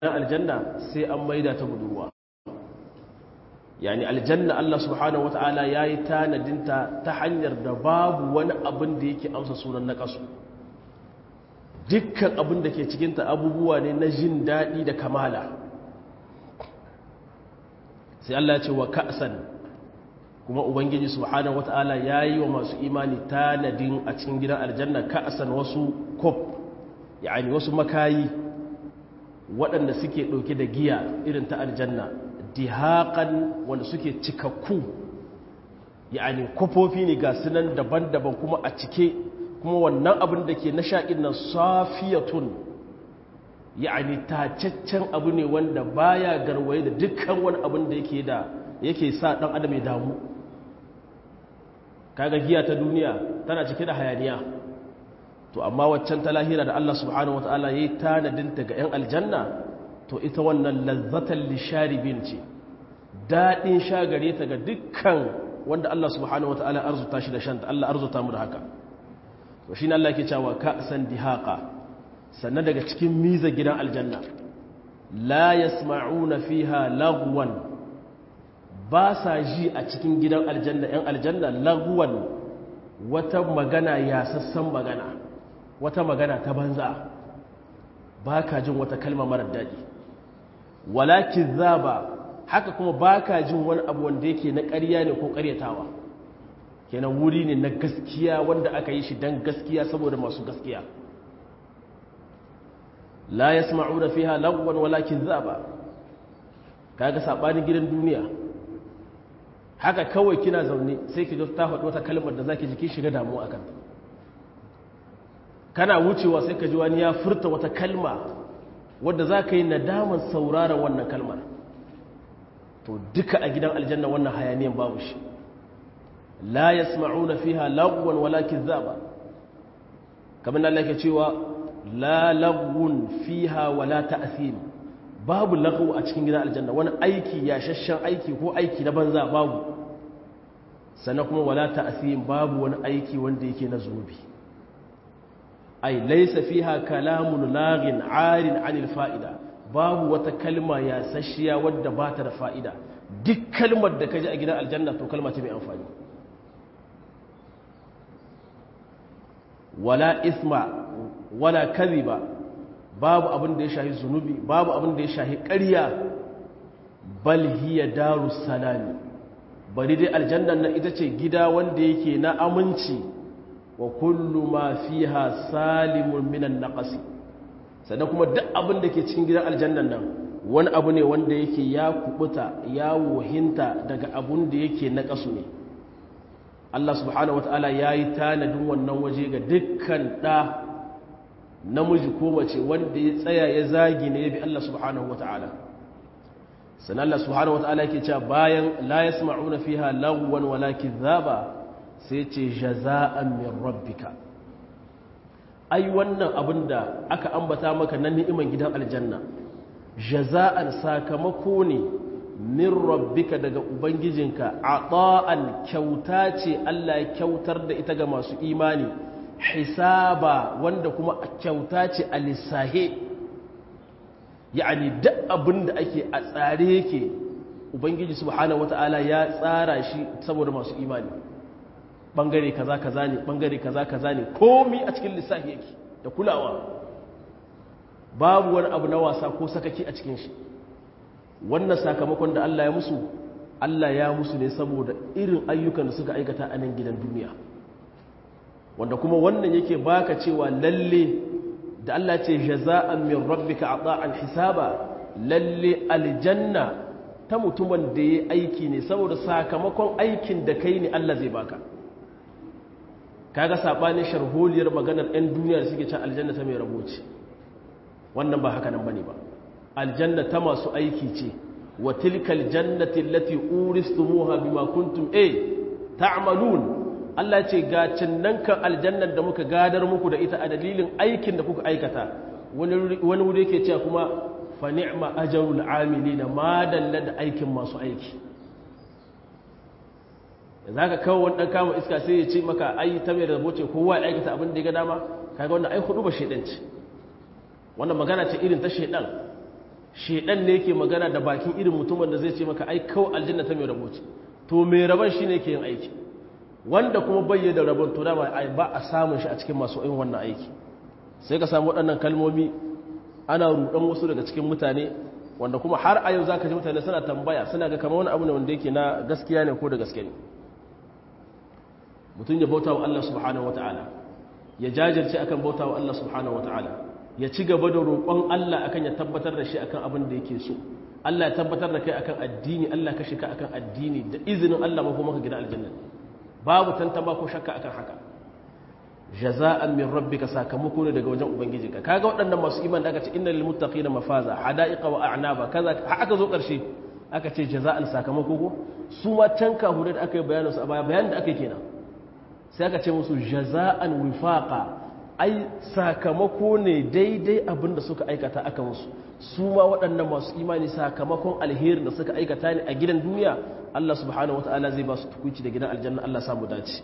aljanna sai an maida ta budurwa yani aljanna Allah subhanahu wataala yayi tanadinta ta hanyar da babu wani abin da yake amsa sunan naqasu dukkan abin da ke cikin ta abubuwa ne na jin dadi da kamala sai Allah ya ce wa ka'san kuma ubangiji subhanahu wataala yayi wa masu imani tanadin a cikin gidan aljanna ka'san wasu kop yani wasu makayi waɗanda suke ɗauke da giya irin ta aljanna dihaƙan wanda suke cikakku yani kofofi ne ga sunan daban-daban kuma a cike kuma wannan abin da ke na shaƙin nan safiyatun yani tacaccen abu ne wanda baya garwaye da dukkan wani abin da yake sa ɗan adam ya damu kaga giya ta duniya tana cike da hayaniya to amma waccan ta lahira da Allah subhanahu wataala yayi tanadinta ga 'yan aljanna to ita wannan lazzatan lisharibin ce dadin shagare ta ga dukkan wanda Allah subhanahu wataala arzuta shi da shanta Allah arzuta mu da haka to shine Allah yake cewa ka'san dihaqa sannan daga cikin miza gidan aljanna la yasma'una fiha lagwan ba sa ji a cikin gidan aljanna 'yan aljanna lagwan wata magana yasassan magana wata magana ta banza ba ka jin wata kalma marar daɗi walakin zaba haka kuma ba ka jin wani abu wanda yake na ƙarya ne ko ƙaryatawa kenan wuri ne na gaskiya wanda aka yi shi don gaskiya saboda masu gaskiya la yasma'una fiha lagwan walakin zaba kaga sabanin gidan duniya haka kawai kina zaune sai ki ga ta faɗi wata kalmar da zaki ji ki shiga damuwa akan ta kana wucewa sai ka ji wani ya furta wata kalma wadda za ka yi nadaman sauraron wannan kalmar to duka a gidan aljanna wannan hayaniyan babu shi la yasma'una fiha lagwan wala kizaba kamar Allah yake cewa la lagwun fiha wala ta'thim babu lagwu a cikin gidan aljanna wani aiki yashashshen aiki ko aiki na banza babu sannan kuma wala ta'thim babu wani aiki wanda yake na zunubi ai laisa fiha kalamun laghin arin anil fa'ida babu wata kalma ya sashiya wadda ba ta da fa'ida duk kalmar da kaji a gidan aljanna to kalma ce mai amfani wala isma wala kadhiba babu abin da ya shahi zunubi babu abin da ya shahi ƙarya bal hiya darus salami bari dai aljannan nan ita ce gida wanda yake na aminci wa kullu ma fiha salimun minan naqasi sannan kuma duk abin da ke cikin gidan aljannan nan wani abu ne wanda yake ya kubuta ya wohinta daga abun da yake naqasu ne Allah subhanahu wataala yayi tanadin wannan waje ga dukkan da namiji ko mace wanda ya tsaya ya zagi ne bi Allah subhanahu wataala sannan Allah subhanahu wataala yake cewa bayan la yasma'una fiha lagwan wala kizaba sai ce jaza'an min rabbika ai wannan abinda aka ambata maka na ni'iman gidan aljanna jaza'an sakamako ne min rabbika daga ubangijinka ata'an kyauta ce Allah ya kyautar da ita ga masu imani hisaba wanda kuma kyauta ce a lissahe yani duk abinda ake a tsare yake ubangiji subhanahu wata'ala ya tsara shi saboda masu imani bangare kaza kaza ne bangare kaza kaza ne komai a cikin lissafi yake da kulawa babu wani abu na wasa ko sakaki a cikin shi wannan sakamakon da Allah ya musu ne saboda irin ayyukan da suka aikata a nan gidan duniya wanda kuma wannan yake baka cewa lalle da Allah ce jaza'an min rabbika ata'an hisaba lalle aljanna ta mutumin da yayi aiki ne saboda sakamakon aikin da kai ne Allah zai baka kaga sabanin sharholiyar maganar ɗan duniya da suke cin aljanna ta mai raboci wannan ba haka nan bane ba aljanna ta masu aiki ce wa tilkal jannati allati uristumuha bima kuntum ta'malun Allah ce ga cinnan kan aljannar da muka gadar muku da ita a dalilin aikin da kuka aikata wani wuri yake cewa kuma fa ni'ma ajrul amilina ma dalla da aikin masu aiki za ka kawo wani ɗan kama iska sai ya ce maka ai ta mai rabo ce kowa ya aikata abin da ya ga dama kaga wannan ai hudu ba shaidanci wannan magana ce irin ta shaidan shedan ne yake magana da bakin irin mutumin da zai ce maka ai kawai aljanna ta mai rabo ce to mai rabon shine yake yin aiki wanda kuma bayyana da rabon to dama ba a samun shi a cikin masu yin wannan aiki sai ka samu waɗannan kalmomi ana rudan wasu daga cikin mutane wanda kuma har a yau zaka ji mutane suna tambaya suna ga kamar wani abu ne wanda yake na gaskiya ne ko da gaske ne mutum ya bauta wa Allah subhanahu wataala ya jajirce akan bauta wa Allah subhanahu wataala ya ci gaba da roƙon Allah akan ya tabbatar da shi akan abin da yake so Allah ya tabbatar da kai akan addini Allah ka shika akan addini da izinin Allah ma kuma ka gina aljanna babu tantama ko shakka akan haka jaza'an min rabbika sakamako ne daga wajen ubangijinka kaga waɗannan masu iman da aka ce innal lil muttaqina mafaza hada'iqa wa a'naba kaza aka zo ƙarshe aka ce jaza'an sakamako ko su ma can kahure da aka yi bayanin su a baya bayanin da aka yi kenan sai aka ce musu jaza'an wifaqa ai sakamako ne daidai abin da suka aikata aka musu su ma waɗannan masu imani sakamakon alherin da suka aikata ne a gidan duniya Allah subhanahu wataala zai ba su tukuci da gidan aljanna Allah samu dace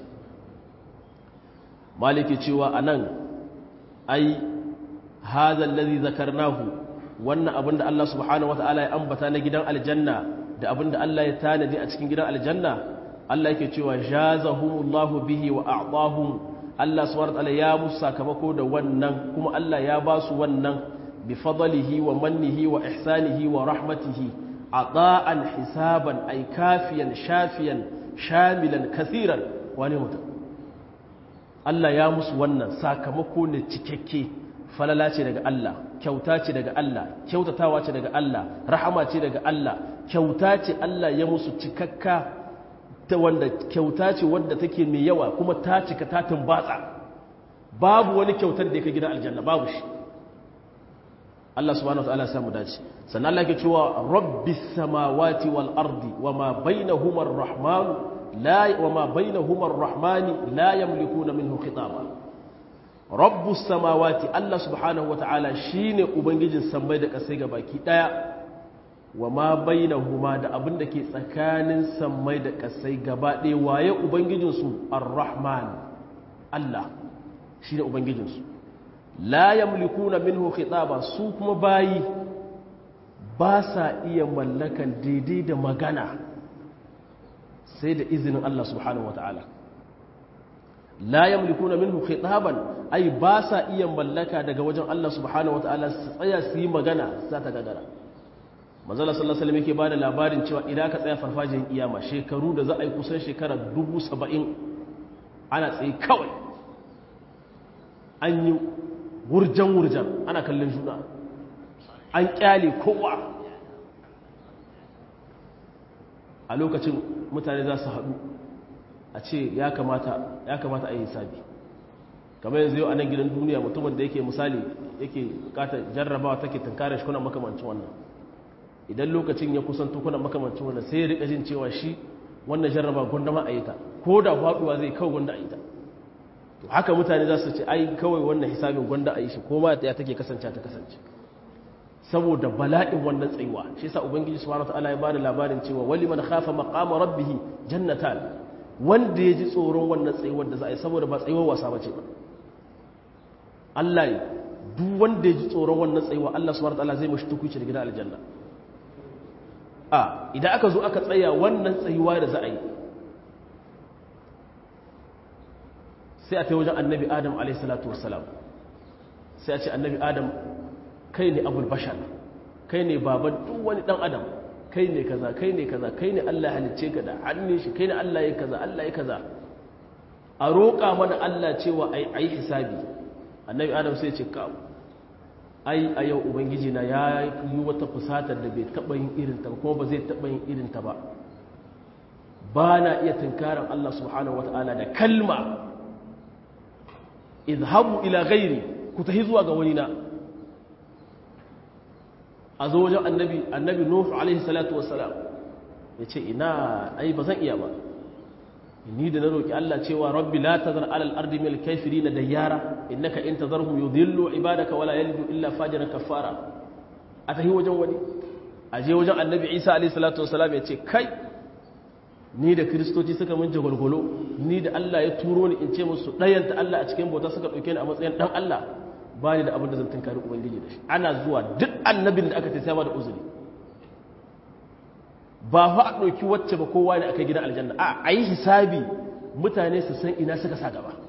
maliki cewa anan ai hadha allazi zakarnahu wannan abin da Allah subhanahu wataala ya ambata na gidan aljanna da abin da Allah ya tanadi a cikin gidan aljanna Allah yake cewa jazahumullahu bihi wa a'tahum Allah subhanahu wataala ya musu sakamako da wannan kuma Allah ya ba su wannan bi fadlihi wa mannihi wa ihsanihi wa rahmatihi ata'an hisaban ay kafiyan shafiyan shamilan kaseeran wani mutum Allah ya musu wannan sakamako ne cikakke falala ce daga Allah kyauta ce daga Allah kyautatawa ce daga Allah rahama ce daga Allah kyauta ce Allah ya musu cikakka ta wanda kyauta ce wadda take mai yawa kuma ta cika ta tumbatsa babu wani kyautar da yake gidan aljanna babu shi Allah subhanahu wataala ya samu dace sannan Allah yake cewa rabbis samawati wal ardi wama bainahuma ar-rahman la wama bainahuma ar-rahmani la yamlikuna minhu khitaba rabbus samawati Allah subhanahu wataala shine ubangijin sammai da kasai gabaki daya wa ma bainahuma da abin da ke tsakanin sammai da kasai gaba ɗaya waye ubangijinsu ar-rahman Allah shi ne ubangijinsu la yamlikuna minhu khitaba su kuma bayi ba sa iya mallakan daidai da magana sai da izinin Allah subhanahu wata'ala la yamlikuna minhu khitaban ai ba sa iya mallaka daga wajen Allah subhanahu wata'ala su tsaya su yi magana za ta gagara manzala sallallahu alaihi wasallam yake bada labarin cewa idan ka tsaya farfajin kiyama shekaru da za a yi kusan shekara 70 ana tsaye kawai an yi wurjan ana kallon juna an kyale kowa a lokacin mutane za su haɗu a ce ya kamata a yi hisabi kamar yanzu yau a nan gidan duniya mutumin da yake misali yake bukatar jarrabawa take tunkarar shi kuna makamancin wannan idan lokacin ya kusanto kuna makamancin wannan sai ya rika jin cewa shi wannan jarraba gwanda ma a yi ta ko da faduwa zai kawai gwanda a yi ta to haka mutane za su ce ai kawai wannan hisabin gwanda a yi shi ko ma ya take kasance ta kasance saboda bala'in wannan tsayuwa shi yasa ubangiji subhanahu wataala ya bada labarin cewa wali man khafa maqama rabbih jannatan wanda ya ji tsoron wannan tsayuwar da za a yi saboda ba tsayuwar wasa bace ba Allah duk wanda ya ji tsoron wannan tsayuwa Allah subhanahu wataala zai mashi tukuci da gidan aljanna idan aka zo aka tsaya wannan tsayuwa da za a yi sai a ta wajen annabi adam alaihissalatu wassalam sai a ce annabi adam kai ne abul bashar kai ne baban duk wani dan adam kai ne kaza kai ne kaza kai ne Allah halicce ka da hannun shi kai ne Allah ya kaza Allah ya kaza a roƙa mana Allah cewa ai hisabi annabi adam sai ya ce ka ai a yau ubangiji na ya yi wata fusatar da bai taɓa yin irinta ba kuma ba zai taɓa yin irinta ba ba na iya tunkarar Allah subhanahu wata'ala da kalma izhabu ila gairi ku tahi zuwa ga wani na a zo wajen annabi nuhu alaihi salatu wassalam ya ce ina ai ba zan iya ba ni da na roƙi Allah cewa rabbi la tazar alal ardi min al-kafirin dayyara innaka in tazarhum yudhillu ibadaka wala yalidu illa fajiran kafara atahi wajen wani aje wajen annabi Isa alayhi salatu wassalam ya ce kai ni da kristoci suka mun jagolgolo ni da Allah ya turo ni in ce musu dayanta Allah a cikin bauta suka dauke ni a matsayin dan Allah ba ni da abin da zan tunkari ubangiji da shi. Ana zuwa duk annabin da aka ce sai ba da uzuri, ba fa a ɗauki wacce ba kowa ne aka gidan aljanna, a yi hisabi mutane su san ina suka sa gaba.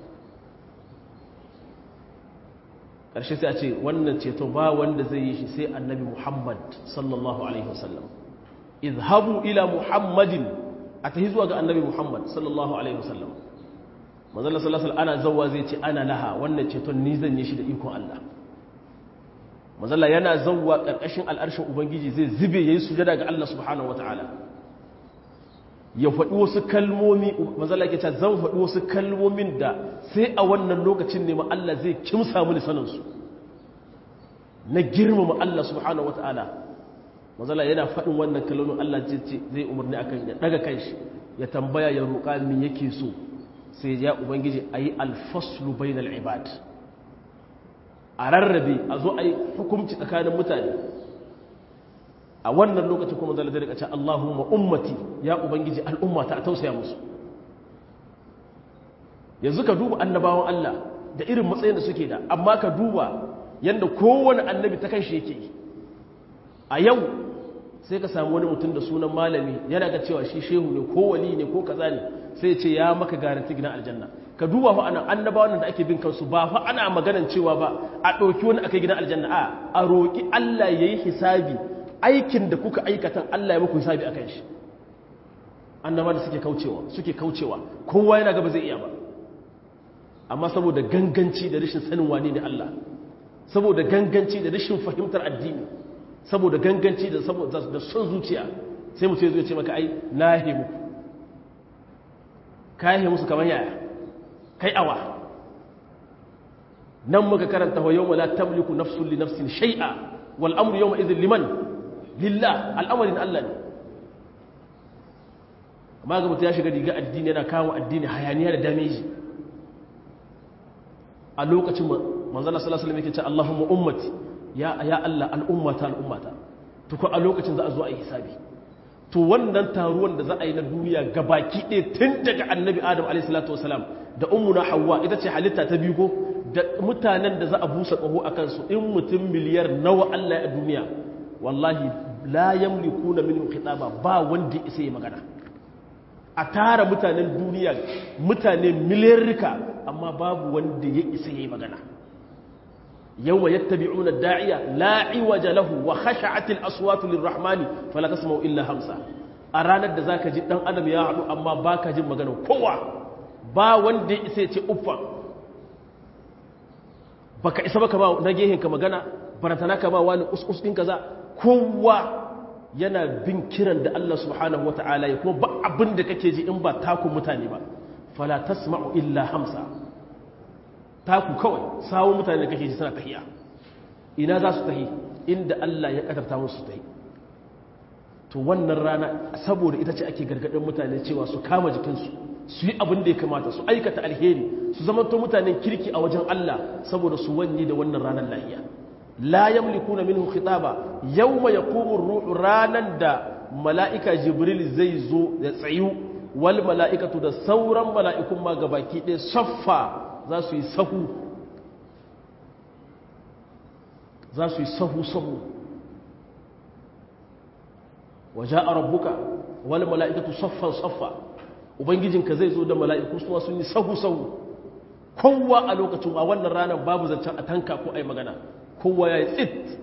ƙarshe sai a ce wannan ceto ba wanda zai yi shi sai annabi Muhammad sallallahu alaihi wasallam. izhabu ila Muhammadin, a tahi zuwa ga annabi Muhammad sallallahu alaihi wasallam. manzala sallallahu alaihi ana zawwa zai ce ana laha, wannan ceton ni zan yi shi da ikon Allah. manzala yana zawwa ƙarƙashin al'arshin ubangiji zai zube yayi sujada ga Allah subhanahu wataala, ya faɗi wasu kalmomi. manzala yake cewa zan faɗi wasu kalmomin da sai a wannan lokacin ne ma Allah zai kimsa mini sanin su, na girmama Allah subhanahu wataala. manzala yana faɗin wannan kalmomin Allah zai umarni akan ya daga kanshi ya tambaya ya roƙa min yake so, sai ya ubangiji ayi alfaslu bainal ibad, a rarrabe a zo ayi hukunci tsakanin mutane. a wannan lokacin kuma zai rika ce Allahumma ummati, ya ubangiji al'ummata a tausaya musu. yanzu ka duba annabawan Allah da irin matsayin da suke da, amma ka duba yanda kowane annabi ta kanshi yake yi. a yau sai ka samu wani mutum da sunan malami yana ga cewa shi shehu ne ko wali ne ko kaza ne, sai ce ya maka garanti gidan aljanna. ka duba fa anan annabawan da ake bin kansu ba fa ana maganan cewa ba a ɗauki wani akai gidan aljanna, a roƙi Allah yayi hisabi, aikin da kuka aikatan Allah ya muku hisabi akan shi. annaba da suke kaucewa kowa yana gaba zai iya ba, amma saboda ganganci da rashin sanin wane ne Allah, saboda ganganci da rashin fahimtar addini, saboda ganganci da son zuciya, sai mutum zai ce maka ai nahi muku, kayahe musu kamar yaya, kai awa. nan muka karanta wa yawma la tamliku nafsun li nafsin shay'a wal amru yawma idhin liman lillah, al'amarin Allah ne. amma ga mutum ya shiga riga addini yana kawo addini hayaniya da dameji. a lokacin manzala sallallahu alaihi wasallam yake ce Allahumma ummati, ya Allah al'ummata. to ko a lokacin za a zo a yi hisabi. to wannan taruwan da za a yi na duniya gabaki ɗaya tun daga annabi Adam alaihi salatu wasalam da ummuna Hawwa, ita ce halitta ta biyu ko, da mutanen da za a busa ƙaho a kansu, in mutum miliyar nawa Allah ya duniya, wallahi la yamlikuna minhu khitaba, ba wanda isa yi magana. a tara mutanen duniya mutane miliyarrika, amma babu wanda ya isa yi magana. yawma yattabi'una ad-da'iya la iwaja lahu wa khasha'atil aswatu lirrahmani fala tasma'u illa hamsa. a ranar da zaka ji dan adam ya haɗu amma baka jin magana kowa, ba wanda ya isa ya ce uffa, baka isa baka ba na gehen ka magana, baratana ka ba wani uskus din kaza. kowa yana bin kiran da Allah subhanahu wata'ala ya, kuma ba abin da kake ji in ba takun mutane ba. fala tasma'u illa hamsa, taku kawai sawun mutane da kake ji suna tahiya. ina za su tahi? inda Allah ya kadarta musu tahi. to wannan rana saboda ita ce ake gargadin mutane cewa su kama jikinsu, su yi abin da ya kamata, su aikata alheri, su zamanto mutanen kirki a wajen Allah, saboda su wanye da wannan ranar lahiya. la yamlikuna minhu khitaba, yawma yaqumu ar-ruhu, ranan da mala'ika jibril zai zo ya tsayu, wal mala'ikatu, da sauran mala'ikun ma gabaki ɗaya saffa, za su yi sahu waja'a rabbuka wal mala'ikatu saffan saffa, ubangijinka zai zo da mala'iku su sun yi sahu. kowa a lokacin, a wannan ranar babu zancen a tanka ko ai magana, kowa ya yi tsit.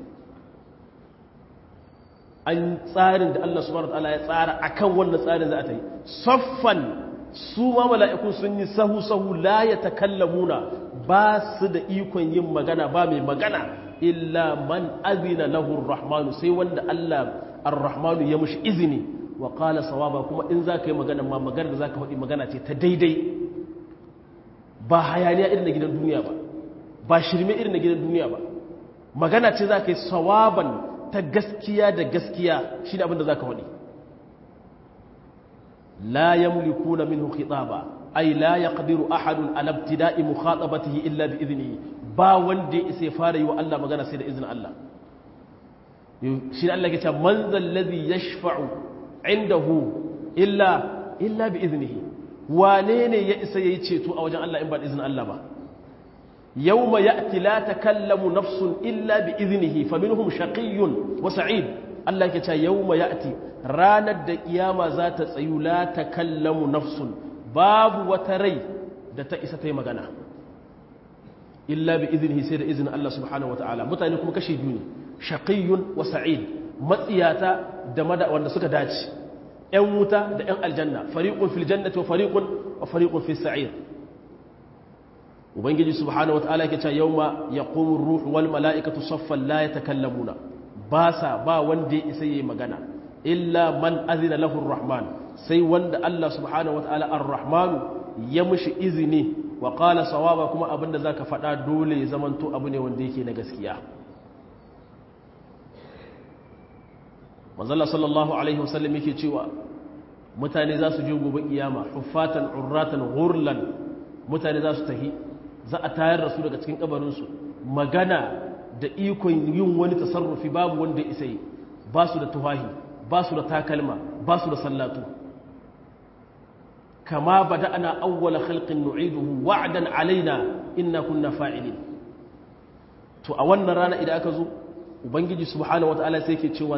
an tsarin da Allah subhanahu wataala ya tsara akan wannan tsarin za a ta yi saffan. su ma mala'iku sun yi sahu la yatakallamuna, ba su da ikon yin magana, ba mai magana illa man azina lahu ar-rahmanu, sai wanda Allah ar-rahmanu ya mushi izini, wa qala sawaba, kuma in zaka yi magana ma magana da zaka faɗi magana ce ta daidai, ba hayaniya irin na gidan duniya ba shirme irin na gidan duniya ba, magana ce zaka yi sawaban, ta gaskiya da gaskiya, shi da abin da zaka faɗi. la yamlikuna minhu khitaba, ay la yaqdiru ahadun ala ibtida'i mukhatabatihi illa bi idnihi, ba wanda ya isa fara yi wa Allah magana sai da izinin Allah. shi Allah ke cewa man zal ladhi yashfa'u indahu illa bi idnihi, wane ne ya isa yayi ceto a wajen Allah in ba da izinin Allah ba? yawma ya'ti la takallamu nafsun illa bi idnihi faminhum shaqiyyun wa sa'id Allah yake cewa yawma ya'ti ranar da kiyama za ta tsayu la takallamu nafsun babu wata rai da ta isa ta yi magana illa bi idnihi sai da izinin Allah subhanahu wataala mutane kuma kashi biyu ne shaqiyyun wa sa'id matsiyata da wanda suka dace ƴan wuta da ƴan aljanna fariqun fil jannati wa fariqun fis sa'ir ubangiji subhanahu wataala yake cewa yawma yaqumu ar-ruhu wal mala'ikatu saffan la yatakallamuna ba wanda ya isa yayi magana illa man azina lahu ar-rahman sai wanda Allah subhanahu wataala ar-rahman ya mushi izini wa qala sawaba kuma abinda zaka faɗa dole ya zamanto abu ne wanda yake na gaskiya manzala sallallahu alaihi wasallam yake cewa mutane za su je gobe kiyama huffatan urratan ghurlan mutane za su tahi za a tayar da su daga cikin kabarinsu magana da ikon yin wani tasarrufi babu wanda ya isa yi ba su da tuwahi ba su da takalma ba su da sallatu kama bada ana awwala khalqin nu'iduhu wa'dan alaina inna kunna fa'ilin to a wannan rana idan aka zo ubangiji subhanahu wataala sai yake cewa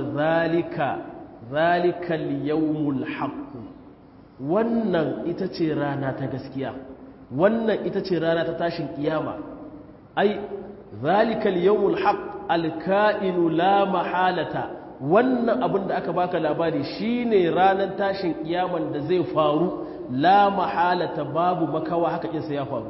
zalikal yawmul haqq wannan ita ce rana ta gaskiya wannan ita ce rana ta tashin kiyama ai zalikal yawmul haqq alka'inu la mahalata wannan abin da aka baka labari shine ranar tashin kiyaman da zai faru la mahalata babu makawa haka kinsa ya faru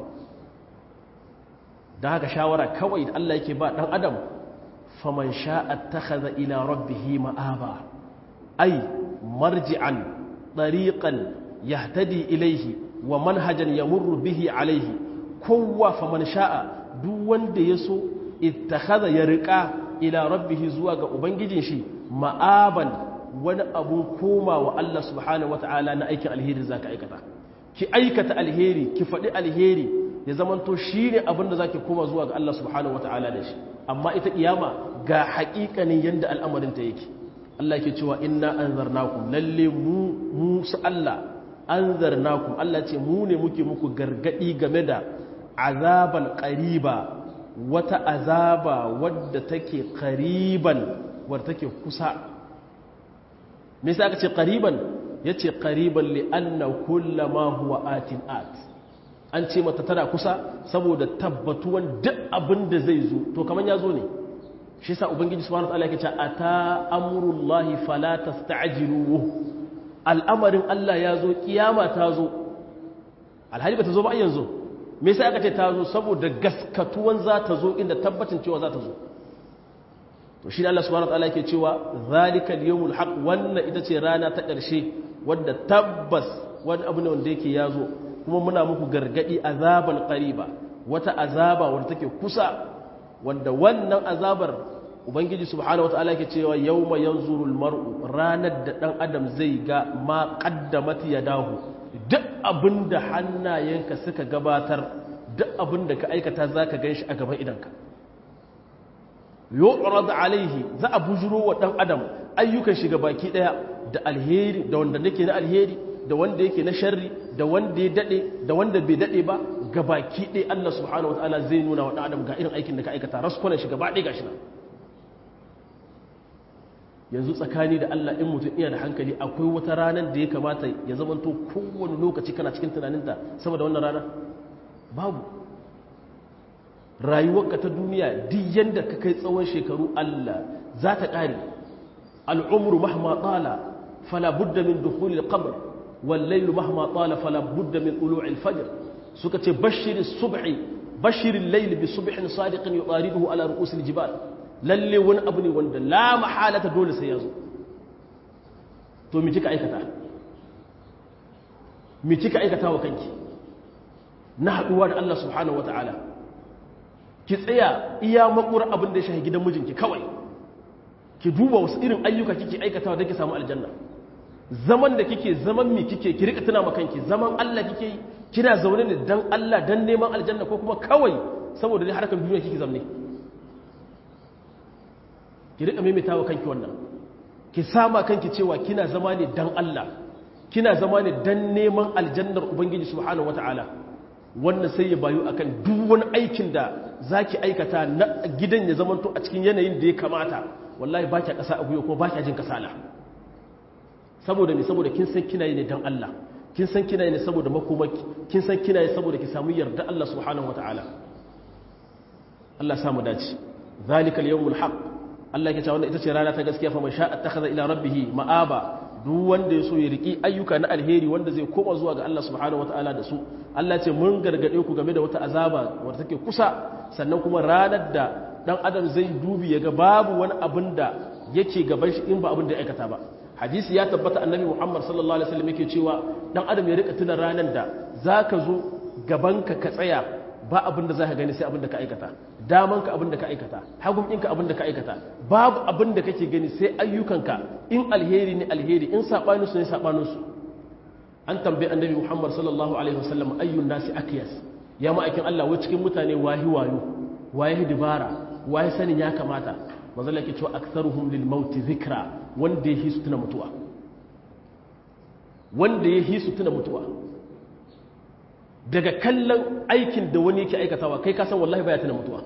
da haka shawara kawai da Allah yake ba dan adam faman sha'a attakhadha ila rabbih ma'aba ay marji'an tariqan yahtadi ilayhi wa manhajan yamurru bihi alayhi kowa faman sha'a duk wanda yaso ittakhadha ya riqa ila rabbih zuwa ga ubangijin shi ma'aban wani abun koma wa Allah subhanahu wata'ala na aikin alheri zaka aikata ki aikata alheri ki faɗi alheri ya zamanto shine abin da zaki koma zuwa ga Allah subhanahu wata'ala da shi amma ita kiyama ga haƙiƙanin yanda al'amarin ta yake Allah yake cewa inna anzarnakum lalle mu su Allah anzarnakum Allah ce mu ne muke muku gargadi game da azaban qariba wata azaba wadda take qariban wadda take kusa me yasa aka ce qariban yace qariban li anna kullama huwa atin an ce mata tana kusa saboda tabbatuwan duk abin da zai zo to kaman ya zo ne shi yasa ubangiji subhanahu wataala yake cewa ata amrullahi fala tasta'jiluhu al'amarin Allah ya zo kiyama ta zo alhali ba ta zo ba yanzu me yasa aka ce ta zo saboda gaskatuwan za ta zo inda tabbacin cewa za ta zo to shi Allah subhanahu wataala yake cewa zalikal yawmul haqq wannan ita ce rana ta ƙarshe wadda tabbas wani abu ne wanda yake ya zo kuma muna muku gargadi azaban qariba wata azaba wadda take kusa wanda wannan azabar ubangiji subhanahu wataala yake cewa yawma yanzurul mar'u ranar da dan adam zai ga ma qaddamat yadahu duk abinda hannayenka suka gabatar duk abinda ka aikata zaka ganshi a gaban idanka yu'rad alaihi za a bujuro wa dan adam ayyukan shi baki daya da alheri da wanda nake na alheri da wanda yake na sharri da wanda ya dade da wanda bai dade ba gabaki ɗaya Allah subhanahu wataala zai nuna wa adam ga irin aikin da ka aikata raskunan shi gaba ɗaya gashi nan yanzu tsakani da Allah in mutum iya da hankali akwai wata ranar da ya kamata ya zamanto kowane lokaci kana cikin tunaninta saboda wannan rana babu rayuwarka ta duniya duk yanda ka kai tsawon shekaru Allah za ta ƙare al'umru mahma tsala fala budda min dukhulil qabr wal laylu mahma tsala fala budda min ulu'il fajr suka ce bashirin layli bi subhin sadiqin yutariduhu ala ru'usil jibal lalle wani abu ne wanda la mahalata dole sai yazo to mi kika aikata wa kanki na haduwa da Allah subhanahu wataala ki tsaya iya makura abin da ya shahi gidan mijinki kawai ki duba wasu irin ayyuka kike aikatawa da ki samu aljanna zaman da kike zaman mi kike ki rika tuna makanki zaman Allah kike yi kina zaune ne dan Allah dan neman aljanna ko kuma kawai saboda dai harkar duniya kike zamne ki rika maimaitawa kanki wannan ki sama kanki cewa kina zama ne dan Allah kina zama ne dan neman aljannar ubangiji subhanahu wataala wannan sai ya bayu akan duk wani aikin da zaki aikata na gidan ya zamanto a cikin yanayin da ya kamata wallahi ba ki kasa a guyo ko ba ki jin kasala saboda me saboda kin san kina yi ne dan Allah kin san kina yi ne saboda makomaki kin san kina yi saboda ki samu yarda Allah subhanahu wataala Allah samu dace zalikal yawmul haqq Allah yake cewa wannan ita ce rana ta gaskiya fa man sha'a attakhadha ila rabbih ma'aba duk wanda ya so ya riki ayyuka na alheri wanda zai koma zuwa ga Allah subhanahu wataala da su Allah ce mun gargade ku game da wata azaba wadda take kusa sannan kuma ranar da dan adam zai dubi ya ga babu wani abin da yake gaban shi in ba abin da ya aikata ba hadisi ya tabbata annabi Muhammad sallallahu alaihi wasallam yake cewa dan adam ya rika tuna ranar da zaka zo gabanka ka tsaya ba abin da zaka gani sai abin da ka aikata damanka abin da ka aikata hagunka abin da ka aikata babu abin da kake gani sai ayyukanka in alheri ne alheri in sabanin su ne sabanin su an tambaye annabi Muhammad sallallahu alaihi wasallam ayyun nasi akyas ya ma'aikin Allah wai cikin mutane wahi wayo wahi dibara wahi sanin ya kamata manzo Allah yake cewa aktharuhum lil maut dhikra wanda yake su tuna mutuwa wanda yake su tuna mutuwa daga kallon aikin da wani yake aikatawa kai ka san wallahi baya tuna mutuwa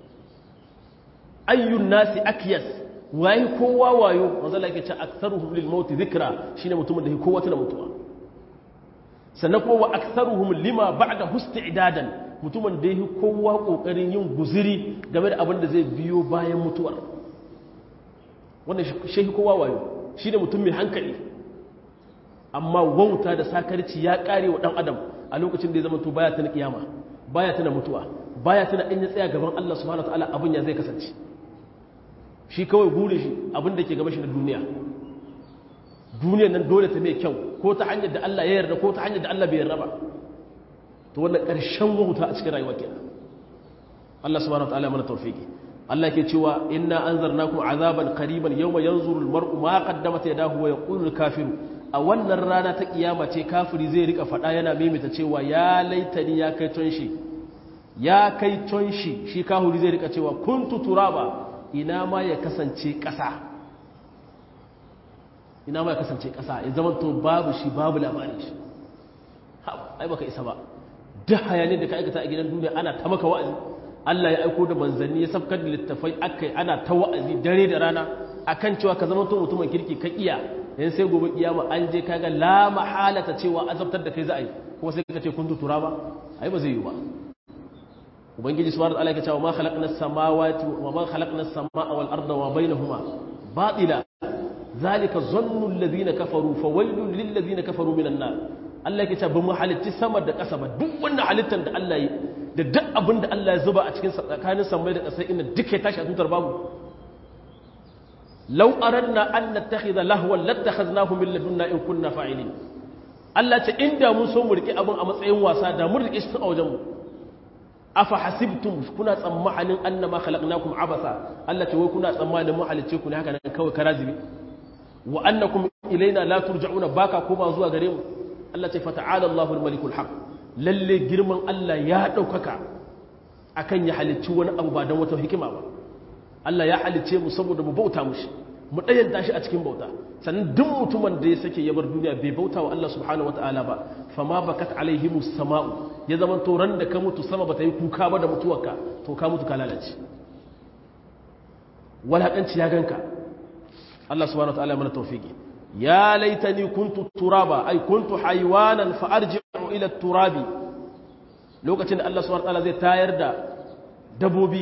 ayyun nasi akyas wahi kowa wayo manzo Allah yake cewa aktharuhum lil maut dhikra shine mutumin da yake kowa tuna mutuwa sannan kuma wa aktharuhum lima ba'da idadan mutumin da yake kowa kokarin yin guziri game da abin da zai biyo bayan mutuwar wannan shehi kowa wayo shine mutum mai hankali amma wauta da sakarci ya kare wa dan adam a lokacin da ya zama to baya tuna kiyama baya tuna mutuwa baya tuna in ya tsaya gaban Allah subhanahu wataala abin ya zai kasance shi kawai gure shi abin da ke gaban shi na duniyar nan dole ta mai kyau ko ta hanyar da Allah ya yarda ko ta hanyar da Allah bai yarda ba to wannan ƙarshen wauta a cikin rayuwa kenan Allah subhanahu wataala mana tawfiki Allah ke cewa inna anzarnakum azaban qariban yawma yanzuru almar'u ma qaddamat yadahu wa yaqulu alkafiru a wannan rana ta kiyama ce kafiri zai rika fada yana mimita cewa ya laitani ya kai tonshi ya kai tonshi shi kafiri zai rika cewa kuntu turaba ina ma ya kasance ƙasa ina ma ya kasance ƙasa ya zama to babu shi babu labarin shi ai baka isa ba duk hayanin da ka aikata a gidan duniya ana ta maka wa'azi Allah ya aiko da manzanni ya sabkar da littafai akai ana ta wa'azi dare da rana akan cewa ka zama to mutumin kirki ka iya yan sai gobe kiyama an je kaga la mahalata cewa azabtar da kai za a yi kuma sai ka ce kun tutura ba ai ba zai yi ba ubangiji subhanahu wa ta'ala ya ce wa ma khalaqna as-samawati wa ma khalaqna as-samaa wal arda wa bainahuma batila zalika zannu alladhina kafaru fawailul lil ladina kafaru minan nar Allah yake cewa ba mu halitti sama da ƙasa ba duk wannan halittar da Allah yi da duk abin da Allah ya zuba a cikin tsakanin samai da ƙasa inda duka ya tashi a tutar babu law aradna an nattakhidha lahwan lattakhaznahu min ladunna in kunna fa'ilin Allah ce inda mun so mu riki abin a matsayin wasa da mun riki shi a wajen mu afa hasibtum kuna tsammanin annama khalaqnakum abasa Allah ce wai kuna tsammanin mu halicce ku ne haka nan kawai karazibi wa annakum ilaina la turja'una baka koma zuwa gare mu Allah ce fata'ala Allahu al-malikul haq lalle girman Allah ya daukaka akan ya halicci wani abu ba dan wata hikima ba Allah ya halicce mu saboda mu bauta mushi mu dayanta shi a cikin bauta sannan duk mutumin da ya sake ya bar duniya bai bauta wa Allah subhanahu wataala ba fama bakat alaihimus sama'u ya zaman to ran da ka mutu sama bata yi kuka ba da mutuwarka to ka mutu ka lalace walakanci ya ganka Allah subhanahu wataala mana tawfiki ya laitani kuntu turaba ay kuntu haywanan fa arji'u ila turabi lokacin da Allah subhanahu wataala zai tayar da dabobi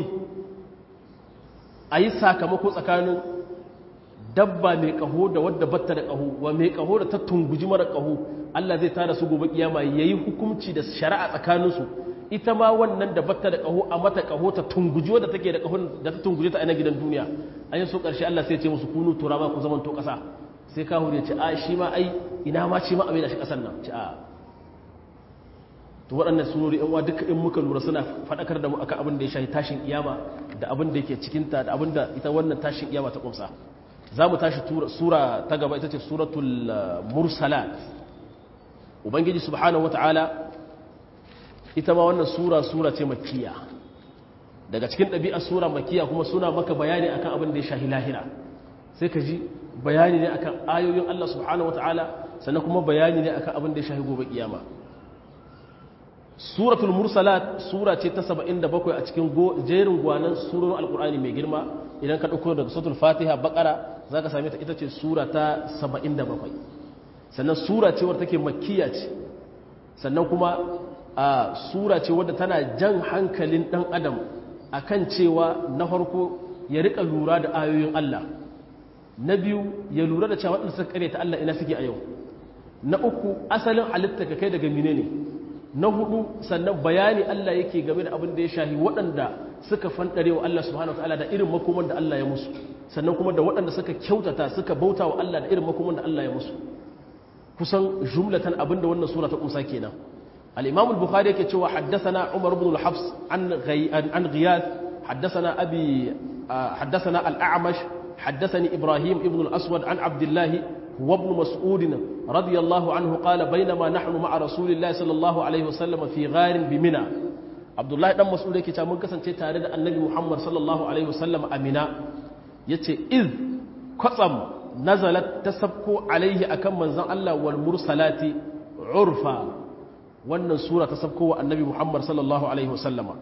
ayi sakamako tsakanin dabba mai kaho da wadda batta da kaho wa mai kaho da ta tunguji mara kaho Allah zai tada su gobe kiyama yayi hukunci da shari'a tsakanin su ita ma wannan da batta da kaho a mata kaho ta tunguji wadda take da kahon da ta tunguje ta a gidan duniya an yi so karshe Allah sai ya ce musu kunu turaba ku zaman to kasa sai kahu ya ce a shi ma ai ina ma ce ma a mai da shi kasan nan ce a to waɗannan sunori yan uwa duka in muka lura suna faɗakar da mu akan abin da ya shafi tashin kiyama da abin da yake cikinta da abin da ita wannan tashin kiyama ta kumsa za mu tashi sura ta gaba ita ce suratul mursalat ubangiji subhanahu wata'ala ita ma wannan sura ce makkiya daga cikin ɗabi'ar sura makkiya kuma suna maka bayani akan abin da ya shafi lahira sai ka ji bayani ne akan ayoyin Allah subhanahu wata'ala sannan kuma bayani ne akan abin da ya shafi gobe kiyama suratul mursalat sura ce ta 77 a cikin jerin gwanan surorin alkur'ani mai girma idan ka ɗauko daga suratul fatiha bakara za ka same ta ita ce sura ta 77 sannan sura ce wadda take makkiya ce sannan kuma a sura ce wadda tana jan hankalin ɗan adam akan cewa na farko ya riƙa lura da ayoyin Allah na biyu ya lura da cewa waɗanda suka kare ta Allah ina suke a yau na uku asalin halitta ka kai daga mine ne na hudu sannan bayani Allah yake game da abin da ya shahi waɗanda suka fandare wa Allah subhanahu wataala da irin makoman da Allah ya musu sannan kuma da waɗanda suka kyautata suka bauta wa Allah da irin makoman da Allah ya musu kusan jumlatan abin da wannan sura ta kumsa kenan al-Imam al-Bukhari yake cewa haddathana Umar ibn al-Hafs an Ghiyath haddathana abi haddathana al-A'mash haddathani Ibrahim ibn al-Aswad an Abdullah وابن مسعود رضي الله عنه قال بينما نحن مع رسول الله صلى الله عليه وسلم في غار بمنى عبد الله dan mas'ud yake cewa mun kasance tare da annabi Muhammad sallallahu alaihi wasallam a Mina yace iz qatsam nazalat tasabku alaihi akan manzon Allah wal mursalati urfa wannan sura tasabku wa annabi Muhammad sallallahu alaihi wasallama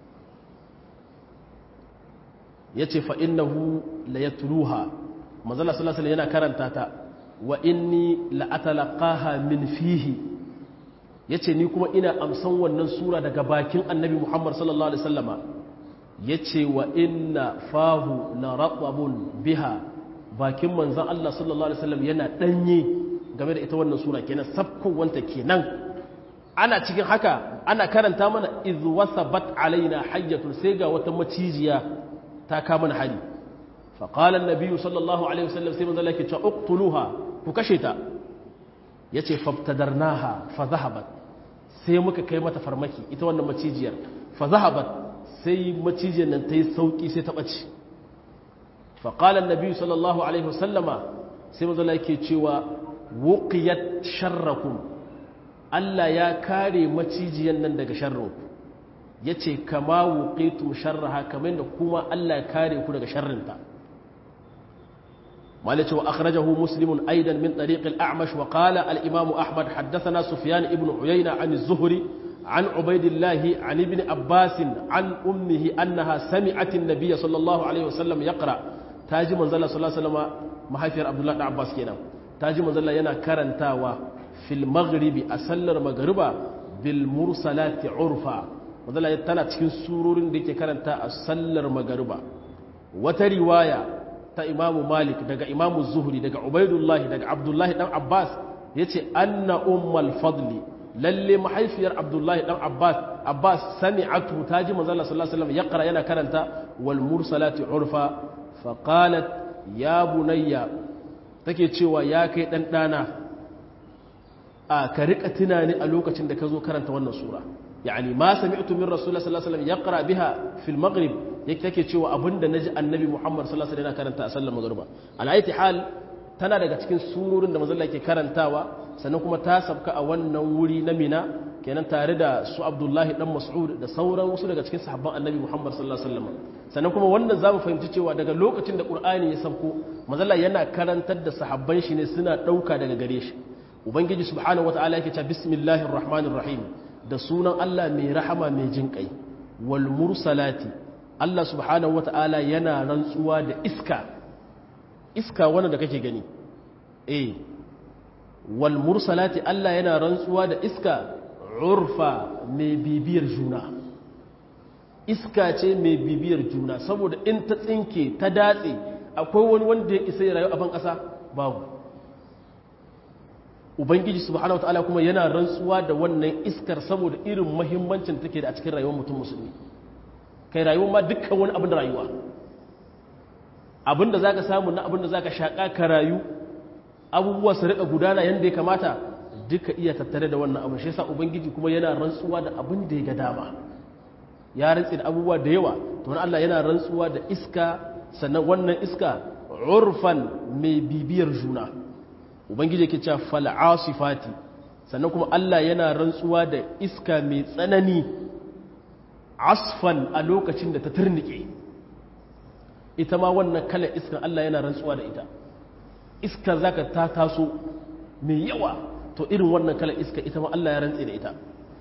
yace fa innahu la yatluha manzon Allah sallallahu alaihi yana karanta ta wa inni la'atalaqaha min fihi yace ni kuma ina amsan wannan sura daga bakin annabi Muhammad sallallahu alaihi wasallama yace wa inna fahu la ratbun biha bakin manzon Allah sallallahu alaihi wasallam yana danye game da ita wannan sura kenan sabkowanta kenan ana cikin haka ana karanta mana iz wasabat alaina hayyatun sai ga wata macijiya ta kama mana hari fa qala an-nabi sallallahu alaihi wasallam sai manzon Allah yake cewa uqtuluha ku kashe ta ya ce fabtadarnaha fa zahabat sai muka kai mata farmaki ita wannan macijiyar fa zahabat sai macijiyar nan ta yi sauƙi sai ta ɓace faƙalar nabi sallallahu alaihi wasallama sai mazala ke cewa wuƙiyat sharrakum Allah ya kare macijiyar nan daga sharrinku ya ce kama wuƙitum sharraha kamar da kuma Allah ya kare ku daga sharrinta مالك وأخرجه مسلم أيضا من طريق الأعمش وقال الإمام أحمد حدثنا سفيان ابن عيينة عن الزهري عن عبيد الله عن ابن عباس عن أمه أنها سمعت النبي صلى الله عليه وسلم يقرأ تاجي منزل صلى الله عليه وسلم محافر عبد الله بن عباس كنا تاجي منزل ينا كرنتاوا في المغرب أسلر مغربا بالمرسلات عرفا منزل يتنا تكين سورور ديك كرنتا أسلر مغربا وترواية ta imamu malik daga imamu zuhri daga ubaidullahi daga abdullahi dan abbas ya ce anna ummal fadli lalle mahaifiyar abdullahi dan abbas sami'atu ta ji manzala sallallahu alaihi wasallam yaqra yana karanta wal mursalati urfa fa qalat ya bunayya take cewa ya kai dan dana a ka rika tunani a lokacin da ka zo karanta wannan sura yani ma sami'tu min rasulullahi sallallahu alaihi wasallam yaqra biha fil maghrib yake take cewa abinda naji annabi Muhammad sallallahu alaihi wasallam yana karanta a sallar magriba alayati hal tana daga cikin surorin da manzon Allah yake karantawa sannan kuma ta sabka a wannan wuri na Mina kenan tare da su Abdullahi dan Mas'ud da sauran wasu daga cikin sahabban annabi Muhammad sallallahu alaihi wasallam sannan kuma wannan zamu fahimci cewa daga lokacin da Qur'ani ya sabko manzon Allah yana karantar da sahabban shi ne suna dauka daga gare shi ubangiji subhanahu wataala yake cewa bismillahir rahmanir rahim da sunan Allah mai rahama mai jinkai wal mursalati Allah subhanahu wata'ala yana rantsuwa da iska wanda da kake gani wal mursalati Allah yana rantsuwa da iska urfa mai bibiyar juna iska ce mai bibiyar juna saboda in ta tsinke ta datse akwai wani wanda ya isa ya rayu a ban ƙasa babu ubangiji subhanahu wata'ala kuma yana rantsuwa da wannan iskar saboda irin muhimmancin take da a cikin rayuwar mutum musulmi kai rayuwar ma dukkan wani abin da rayuwa abin da za ka samu na abin da za ka shaƙa ka rayu abubuwa su riƙa gudana yadda ya kamata duka iya tattare da wannan abin shi yasa ubangiji kuma yana rantsuwa da abin da ya ga dama ya rantsi da abubuwa da yawa to wani Allah yana rantsuwa da iska sannan wannan iska urfan mai bibiyar juna ubangiji yake cewa fal asifati sannan kuma Allah yana rantsuwa da iska mai tsanani asfan a lokacin da ta turnike ita ma wannan kalar iskar Allah yana rantsuwa da ita iskar zaka ta taso mai yawa to irin wannan kalar iska ita ma Allah ya rantse da ita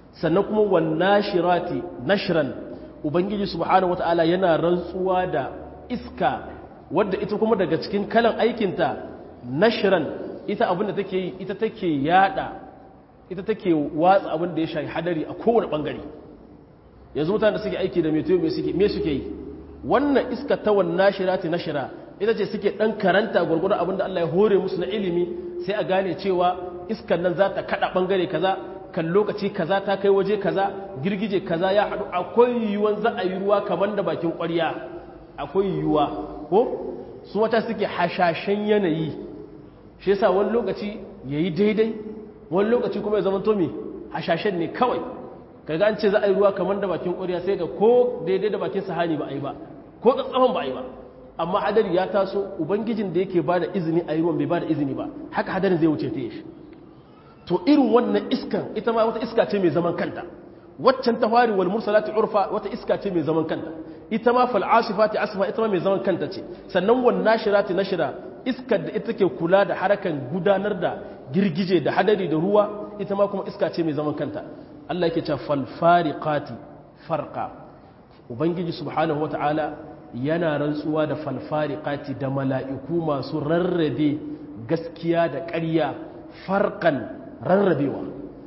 sannan kuma wan nashirati nashran ubangiji subhanahu wataala yana rantsuwa da iska wadda ita kuma daga cikin kalan aikinta nashran ita abinda take yi ita take yada ita take watsa abin da ya shafi hadari a kowane bangare yanzu mutane da suke aiki da meteo me suke yi wannan iska ta wan nashirati nashra ita ce suke dan karanta gurgurdan abin da Allah ya hore musu na ilimi sai a gane cewa iskan nan za ta kada bangare kaza kan lokaci kaza ta kai waje kaza girgije kaza ya hadu akwai yiwuwan za a yi ruwa kaman da bakin ƙwarya akwai yiwuwa ko su wata suke hashashen yanayi shi yasa wani lokaci yayi daidai wani lokaci kuma ya zama to me hashashen ne kawai kaga an ce za a yi ruwa kaman da bakin ƙwarya sai ga ko daidai da bakin sahani ba a yi ba ko tsatsaman ba a yi ba amma hadari ya taso ubangijin da yake bada izini a yi ruwan bai bada izini ba haka hadarin zai wuce ta yi to irin wannan iskan ita ma wata iska ce mai zaman kanta waccan tawari wal mursalati urfa wata iska ce mai zaman kanta ita ma fal asifati asfa ita ma mai zaman kanta ce sannan wan nashirati nashira iskar da ita ke kula da harakan gudanar da girgije da hadari da ruwa ita ma kuma iska ce mai zaman kanta Allah yake cewa fal fariqati farqa ubangiji subhanahu wataala yana rantsuwa da fal fariqati da mala'iku masu rarrabe gaskiya da ƙarya farqan rarrabewa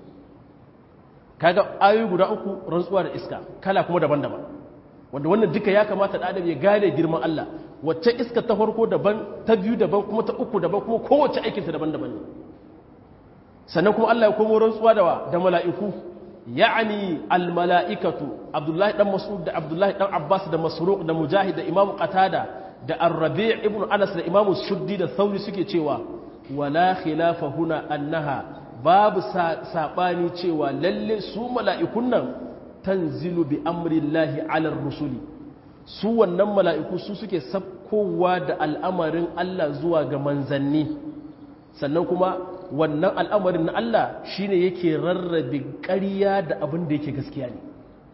kaga ayoyi guda uku rantsuwa da iska kala kuma daban-daban wanda wannan duka ya kamata da adam ya gane girman Allah wacce iska ta farko daban ta biyu daban kuma ta uku daban kuma kowace aikinta daban-daban ne sannan kuma Allah ya komo rantsuwa da mala'iku ya'ani al-mala'ikatu Abdullahi dan Mas'ud da Abdullahi dan Abbas da Masruq da Mujahid da Imam Qatada da Ar-Rabi' ibn Anas da Imam Suddi da Thawri suke cewa wala khilafa huna annaha babu sabani cewa lalle su mala'ikun nan tanzilu bi amrillahi ala rusuli su wannan mala'iku su suke sabkowa da al'amarin Allah zuwa ga manzanni sannan kuma wannan al'amarin na Allah shine yake rarrabe ƙarya da abin da yake gaskiya ne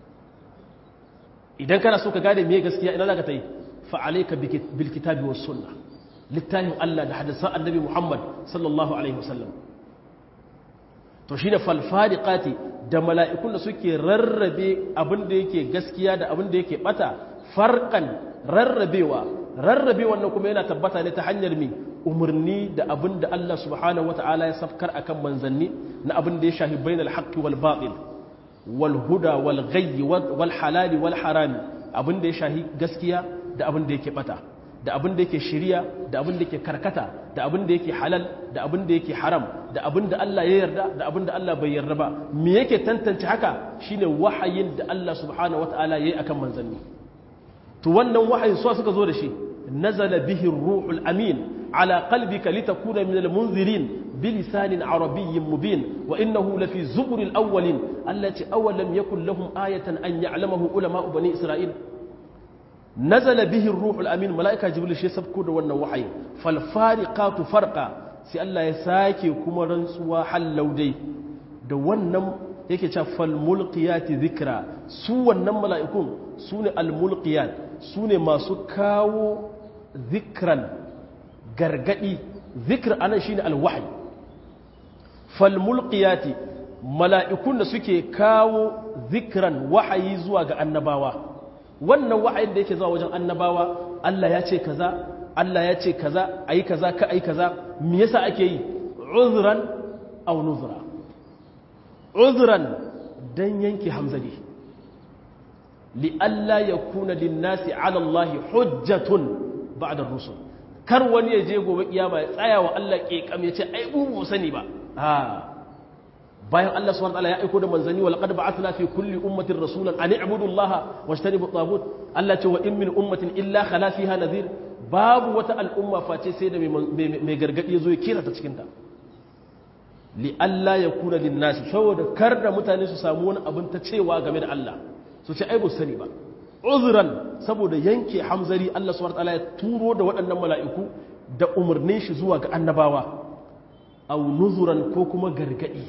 idan kana so ka gane me gaskiya ina zaka tayi fa alayka bil kitabi was sunnah littafin Allah da hadisan annabi Muhammad sallallahu alaihi wasallam to shine falfariqati da mala'ikun da suke rarrabe abin da yake gaskiya da abin da yake bata farqan rarrabewa wannan kuma yana tabbata ne ta hanyar mi umarni da abin da Allah subhanahu wata'ala ya safkar akan manzanni na abin da ya shahi bainal haqqi wal batil wal huda wal ghayy wal halali wal harami abin da ya shahi gaskiya da abin da yake bata da abin da yake shiriya da abin da yake karkata da abin da yake halal da abin da yake haram da abin da Allah ya yarda da abin da Allah bai yarda ba me yake tantance haka shine wahayin da Allah subhanahu wataala yayi akan manzanni to wannan wahayin so suka zo da shi nazala bihi ar-ruhul amin ala qalbika litakuna min al-munzirin bilisanin arabiyyin mubin wa innahu lafi zuburil awwalin allati awalam yakul lahum ayatan an ya'lamahu ulama bani isra'il nazala bihi ruhul amin mala'ika jibril shi sabko da wannan wahayi fal fariqatu farqa sai Allah ya sake kuma rantsuwa hallaudai da wannan yake cewa fal mulqiyati dhikra su wannan mala'ikun sune al mulqiyat sune masu kawo zikran gargadi zikr anan shine al wahyi fal mulqiyati mala'ikun da suke kawo zikran wahayi zuwa ga annabawa wannan wa'ayin da yake zuwa wajen annabawa Allah ya ce kaza Allah ya ce kaza ayi kaza ka ayi kaza me yasa ake yi uzran aw nuzra uzran dan yanke hamzali li alla yakuna lin-nasi 'ala Allah hujjatun ba'da ar-rusul kar wani ya je gobe kiyama ya tsaya wa Allah kekam ya ce ai bu sani ba bayan Allah subhanahu wa ta'ala ya aiko da manzanni wa laqad ba'athna fi kulli ummatin rasulan an i'budu Allah wajtanibu at-taghut Allah ce wa in min ummatin illa khala fiha nadhir babu wata al'umma face sai da mai gargadi yazo ya kira ta cikin ta li alla yakuna lin-nas saboda kar da mutane su samu wani abin ta cewa game da Allah su ce ai bu sani ba uzran saboda yanke hamzari Allah subhanahu wa ta'ala ya turo da waɗannan mala'iku da umarnin shi zuwa ga annabawa aw nuzuran ko kuma gargadi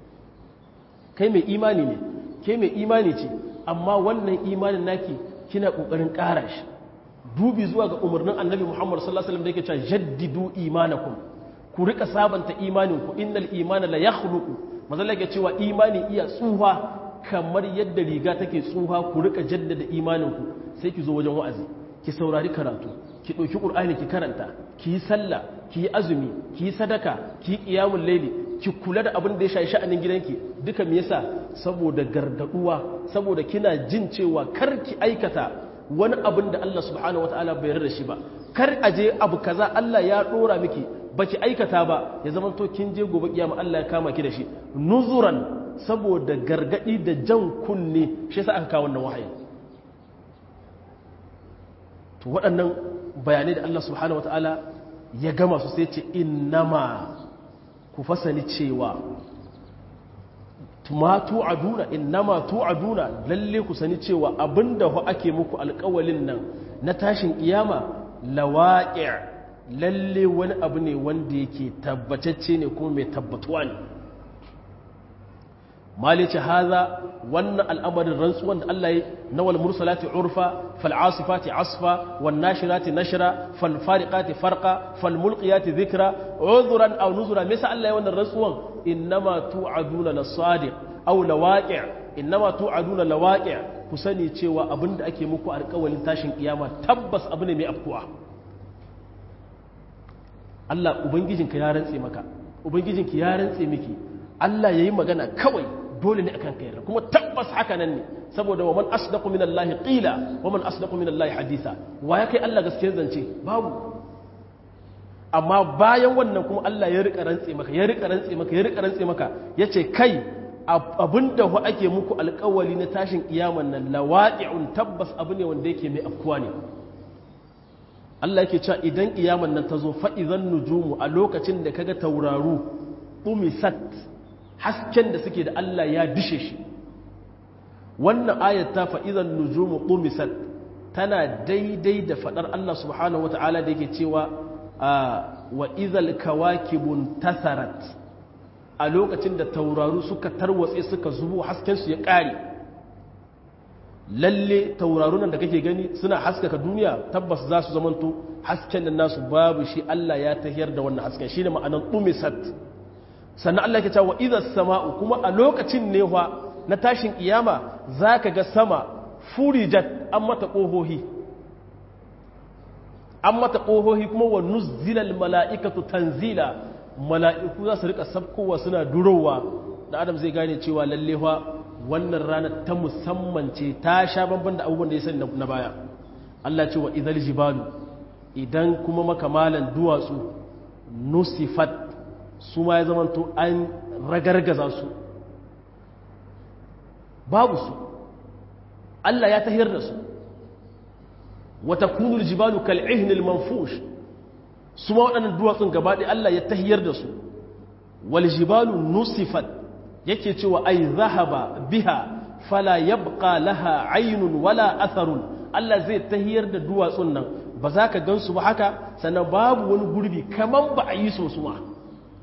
kai mai imani ne kai mai imani ce amma wannan imanin naki kina kokarin ƙara shi dubi zuwa ga umarnin annabi Muhammad sallallahu alaihi wasallam da yake cewa jaddidu imanakum ku rika sabanta imaninku innal imana la yakhluqu mazalla yake cewa imani iya tsufa kamar yadda riga take tsuha ku rika jaddada imaninku sai ki zo wajen wa'azi ki saurari karatu ki ɗauki ƙur'ani ki karanta ki yi sallah ki yi azumi ki yi sadaka ki yi ƙiyamun laili ki kula da abin da ya shafi sha'anin gidanki duka me yasa saboda gargaduwa saboda kina jin cewa kar ki aikata wani abin da Allah subhanahu wataala bai yarda da shi ba kar aje abu kaza Allah ya dora miki baki aikata ba ya zama to kin je gobe kiyama Allah ya kama ki da shi nuzuran saboda gargadi da jan kunne shi yasa aka kawo wannan wahayi to waɗannan bayanai da Allah subhanahu wataala ya gama su sai ce innama ku fasani cewa ma tu'aduna innama tu'aduna lalle ku sani cewa abinda hu ake muku alƙawalin nan na tashin kiyama lawaqi' lalle wani abu ne wanda yake tabbatacce ne kuma mai tabbatuwa ne malice haza wannan al'amarin rantsuwan da Allah ya nawal mursalati urfa fal asifati asfa wan nashirati nashra fal fariqati farqa fal mulqiyati dhikra udhran aw nuzra misa Allah ya wannan rantsuwan innama tu'aduna lasadiq aw lawaqi' innama tu'aduna lawaqi' ku sani cewa abinda ake muku alƙawarin tashin kiyama tabbas abu ne mai afkuwa Allah ubangijinka ya rantse maka ubangijinki ya rantse miki Allah yayi magana kawai dole ne akan kai kuma tabbas haka nan ne saboda wa man asdaqu minallahi qila wa man asdaqu minallahi haditha wa ya kai Allah gaskiyar zance babu amma bayan wannan kuma Allah ya rika rantse maka ya rika rantse maka ya rika rantse maka yace kai abinda hu ake muku alƙawali na tashin kiyaman nan lawaqi'un tabbas abu ne wanda yake mai afkuwa ne Allah yake cewa idan kiyaman nan ta zo fa idan nujumu a lokacin da kaga tauraru umisat hasken da suke da Allah ya dishe shi wannan ayat ta fa idan nujumu umisat tana daidai da fadar Allah subhanahu wataala da yake cewa wa idhal kawakibun tasarat a lokacin da tauraru suka tarwatse suka zubo hasken su ya kare lalle taurarunan da kake gani suna haskaka duniya tabbas za su zamanto hasken da nasu babu shi Allah ya tahiyar da wannan hasken shine ma'anar umisat sannan Allah ya ce wa idhas sama'u kuma a lokacin ne fa na tashin kiyama zaka ga sama furijat an mata kohohi kuma wa nuzzilal mala'ikatu tanzila mala'iku za su rika sabkowa suna durowa da adam zai gane cewa lalle fa wannan ranar ta musamman ce ta sha banban da abubuwan da ya sani na baya Allah ce wa idhal jibalu idan kuma makamalan duwatsu nusifat su ma ya zamanto an ragargaza su babu su Allah ya tahir da su wata kunul jibalu kal'ihnil manfush su ma waɗannan duwatsun gabaɗe Allah ya tahiyar da su wal jibalu nusifat yake cewa ai zahaba biha fala yabqa laha aynun wala atharun Allah zai tahiyar da duwatsun nan ba za ka gansu ba haka sannan babu wani gurbi kaman ba a yi so su ma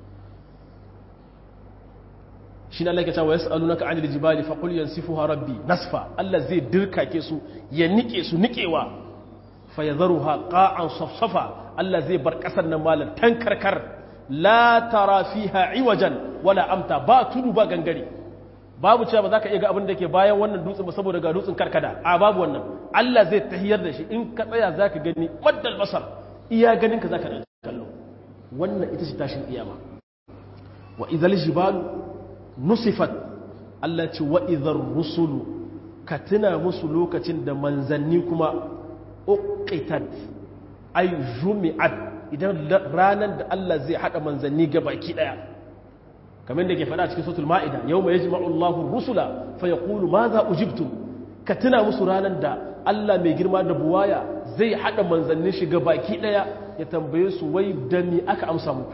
shi ne Allah ya ce wa yas'alunaka 'anil jibali faqul yansifuha rabbi nasfa Allah zai dirkake su ya nike su nikewa fa yadharuha qa'an safsafa Allah zai bar kasar nan malan tankarkar la tara fiha iwajan wala amta ba tudu ba gangare babu cewa ba za ka iya ga abin da ke bayan wannan dutsen ba saboda ga dutsen karkada a babu wannan Allah zai tahiyar da shi in ka tsaya za ka gani maddal basar iya ganin ka za ka kallo wannan ita ce tashin kiyama wa idhal jibalu nusifat Allah ce wa idhar rusulu ka tuna musu lokacin da manzanni kuma uqitat ay jumi'at idan ranar da Allah zai haɗa manzanni gabaki ɗaya kamar da ke faɗa cikin suratul ma'ida yawma yajma'u Allahu rusula fa yaqulu madha ujibtum ka tuna musu ranar da Allah mai girma da buwaya zai haɗa manzannin shi gabaki ɗaya ya tambaye su wai da ni aka amsa muku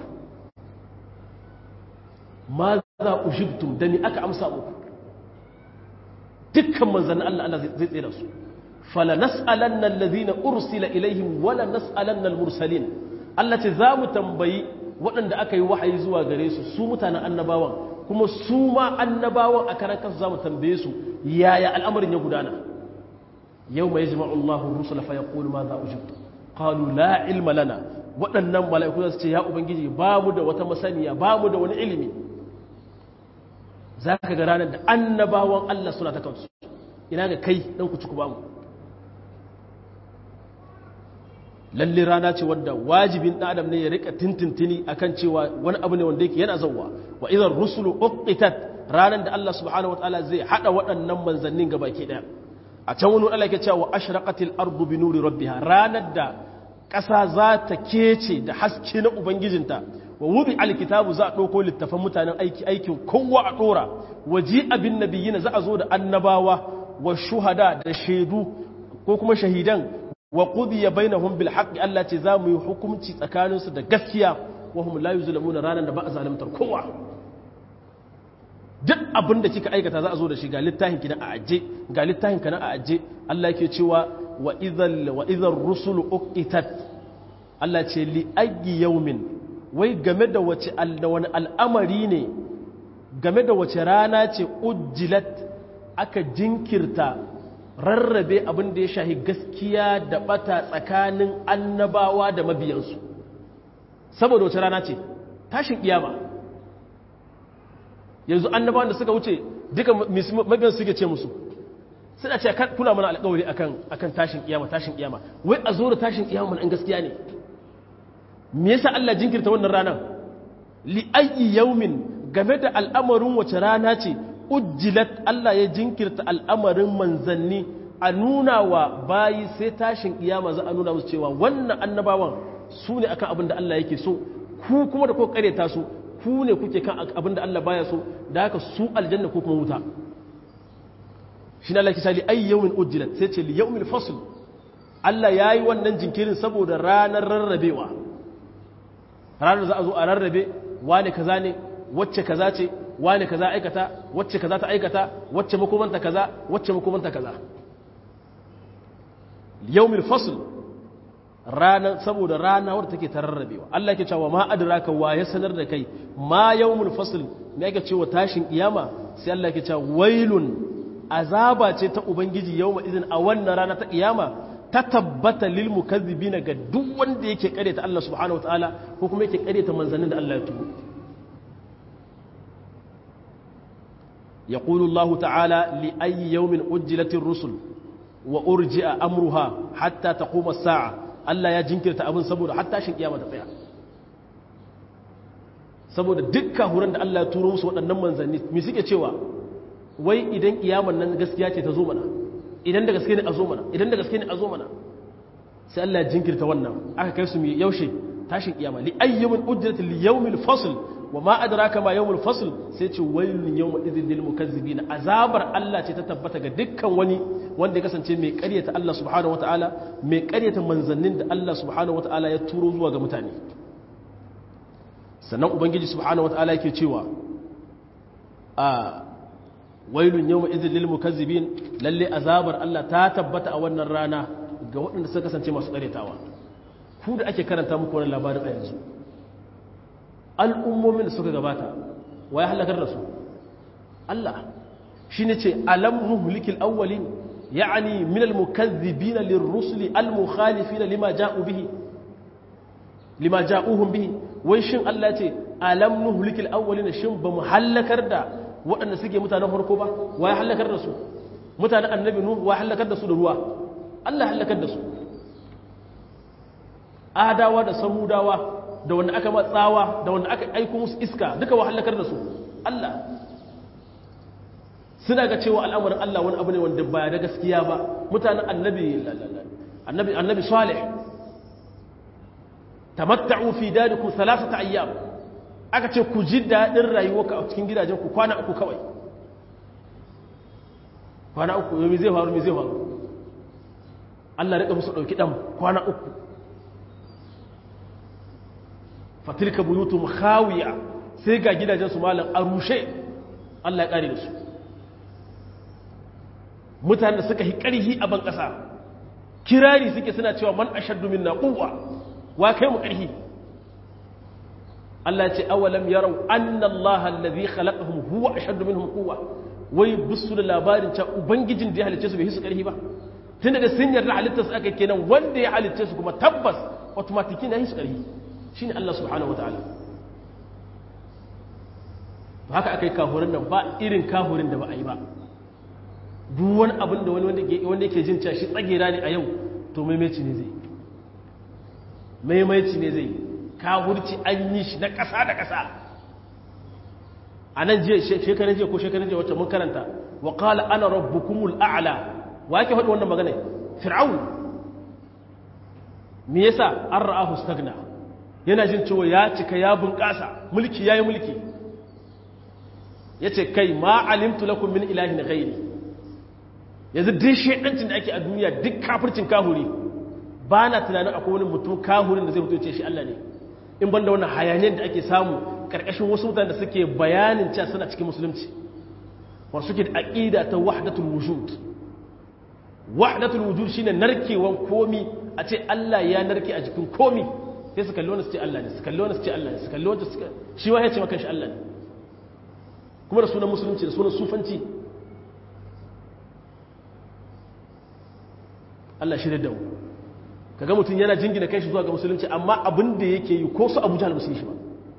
madha ujibtum da ni aka amsa muku dukkan manzannin Allah zai tsira su fala nas'alanna alladhina ursila ilaihim wala nas'alanna al-mursalin Allah ce za mu tambayi waɗanda aka yi wahayi zuwa gare su su mutanen annabawan kuma su ma annabawan a karan kansu za mu tambaye su yaya al'amarin ya gudana yau mai jima'u Allahu rusula fa yaqulu ma za ujibtu qalu la ilma lana waɗannan mala'iku za su ce ya ubangiji ba mu da wata masaniya ba mu da wani ilimi za ka ga ranar da annabawan Allah suna ta kansu ina ga kai ɗan ku ci ku ba mu lalle rana ce wadda wajibin ɗan adam ne ya rika tintintini akan cewa wani abu ne wanda yake yana zauwa wa idan rusulu uqitat ranar da Allah subhanahu wataala zai hada waɗannan manzannin gabaki ɗaya a can wani Allah yake cewa ashraqatil ardu bi nuri rabbiha ranar da ƙasa za ta kece da haske na ubangijinta wa wubi alkitabu za a ɗauko littafan mutanen aikin kowa a ɗora waji abin nabiyina za a zo da annabawa wa shuhada da shaidu ko kuma shahidan wa qudiya bainahum bil haqqi Allah ce za mu yi hukunci tsakaninsu da gaskiya wa hum la yuzlamuna ranan da ba a zalimtar kowa duk abin da kika aikata za a zo da shi ga littafin ki a ajje ga littafin ka a ajje Allah yake cewa wa idhal rusulu uqitat Allah ce li ayyi yawmin wai game da wace wani al'amari ne game da wace rana ce ujjilat aka jinkirta rarrabe abin da ya shahi gaskiya da bata tsakanin annabawa da mabiyansu saboda wace rana ce tashin kiyama yanzu annabawan da suka wuce duka mabiyansu suke ce musu suna ce kuna mana alƙawari akan tashin kiyama wai a zo da tashin kiyama an gaskiya ne me yasa Allah jinkirta wannan ranar li ayyi yawmin game da al'amarin wace rana ce ujjilat Allah ya jinkirta al'amarin manzanni a nuna wa bayi sai tashin kiyama za a nuna musu cewa wannan annabawan su ne akan abin da Allah yake so ku kuma da kuka kareta su ku ne kuke kan abin da Allah baya so da haka su aljanna ko kuma wuta shi ne Allah ke sa li ayyi yawmin ujjilat sai ce li yawmil fasl Allah yayi wannan jinkirin saboda ranar rarrabewa ranar za a zo a rarrabe wane kaza ne wacce kaza ce wane kaza aikata wacce kaza ta aikata wacce makomanta kaza wacce makomanta kaza yawmil fasl rana saboda rana wadda take ta rarrabewa Allah yake cewa ma adraka wa ya sanar da kai ma yawmul fasl me yake cewa tashin kiyama sai Allah yake cewa wailun azaba ce ta ubangiji yawma idin a wannan rana ta kiyama ta tabbata lil mukazzibina ga duk wanda yake kareta Allah subhanahu wataala ko kuma yake kareta manzannin da Allah ya tubo yaqulu Allah ta'ala li ayyi yawmin ujjilatir rusul wa urji'a amruha hatta taquma as-sa'a Allah ya jinkirta abin saboda hatta shin kiyama ta tsaya saboda dukkan huran da Allah ya turo musu waɗannan manzanni me suke cewa wai idan kiyaman nan gaskiya ce ta zo mana idan da gaske ne a zo mana idan da gaske ne a zo mana sai Allah ya jinkirta wannan aka kai su mi yaushe tashin kiyama li ayyamin ujrat li yawmil fasl wa ma adraka ma yawmul fasl sai ce wailun yawma idhil lil mukazzibin azabar Allah ce ta tabbata ga dukkan wani wanda ya kasance mai ƙaryata Allah subhanahu wataala mai ƙaryata manzannin da Allah subhanahu wataala ya turo zuwa ga mutane sannan ubangiji subhanahu wataala yake cewa wailun yawma idhil lil mukazzibin lalle azabar Allah ta tabbata a wannan rana ga waɗanda suka kasance masu ƙaryatawa ku da ake karanta muku wannan labarin a yanzu al'ummomin da suka gabata wa ya halakar da su Allah shine ce alam nuhlikil awwalin ya'ni min al mukazzibin lirrusuli al mukhalifin lima ja'u bihi lima ja'uhum bihi wai shin Allah ce alam nuhlikil awwalin shin ba mu halakar da waɗanda suke mutanen farko ba wa ya halakar da su mutanen annabi nuhu wa halakar da su da ruwa Allah halakar da su adawa da samudawa da wanda aka matsawa da wanda aka aiko musu iska duka wa halakar da su Allah suna ga cewa al'amarin Allah wani abu ne wanda ba da gaskiya ba mutanen annabi salih tamatta'u fi darikum thalathata ayyam aka ce ku ji daɗin rayuwarka a cikin gidajen ku kwana uku kawai kwana uku yau zai faru Allah rika musu ɗauki ɗan kwana uku fatilka buyutum khawiya sai ga gidajen su malam a rushe Allah ya ƙare da su mutanen da suka yi ƙarhi a ban ƙasa kirari suke suna cewa man ashaddu minna quwwa wa kai mu ƙarhi Allah ce awalam yarau anna Allah allazi khalaqahum huwa ashaddu minhum quwwa wai bisu da labarin cewa ubangijin da ya halicce su bai hisu karhi ba tunda da sun yarda halittar su aka kenan wanda ya halicce su kuma tabbas automatically ya hisu karhi shine Allah subhanahu wataala haka aka yi kahurin nan ba irin kahurin da ba a yi ba duk wani abin da wanda yake jin cewa shi tsagera ne a yau to maimaici ne zai kahurci an yi shi na ƙasa da ƙasa a nan shekaran jiya ko shekaran jiya wacce mun karanta wa qala ana rabbukumul a'la wa yake faɗi wannan magana fir'aun me yasa an ra'ahu stagna yana jin cewa ya cika ya bunƙasa mulki yayi mulki yace kai ma alimtu lakum min ilahin ghairi yanzu duk shedancin da ake a duniya duk kafircin kahuri ba na tunanin akwai wani mutum kahurin da zai mutu ce shi Allah ne in banda wannan hayaniyar da ake samu karkashin wasu mutane da suke bayanin cewa suna cikin musulunci wanda suke da aqida ta wahdatul wujud shine narkewan komi a ce Allah ya narke a jikin komi sai su kalli wani su ce Allah ne su kalli wani su ce Allah ne su kalli wani su shi wa ya ce maka shi Allah ne kuma da sunan musulunci da sunan sufanci Allah shi da mu kaga mutum yana jingina kai shi zuwa ga musulunci amma abin da yake yi ko su Abu Jahl musulunci shi ba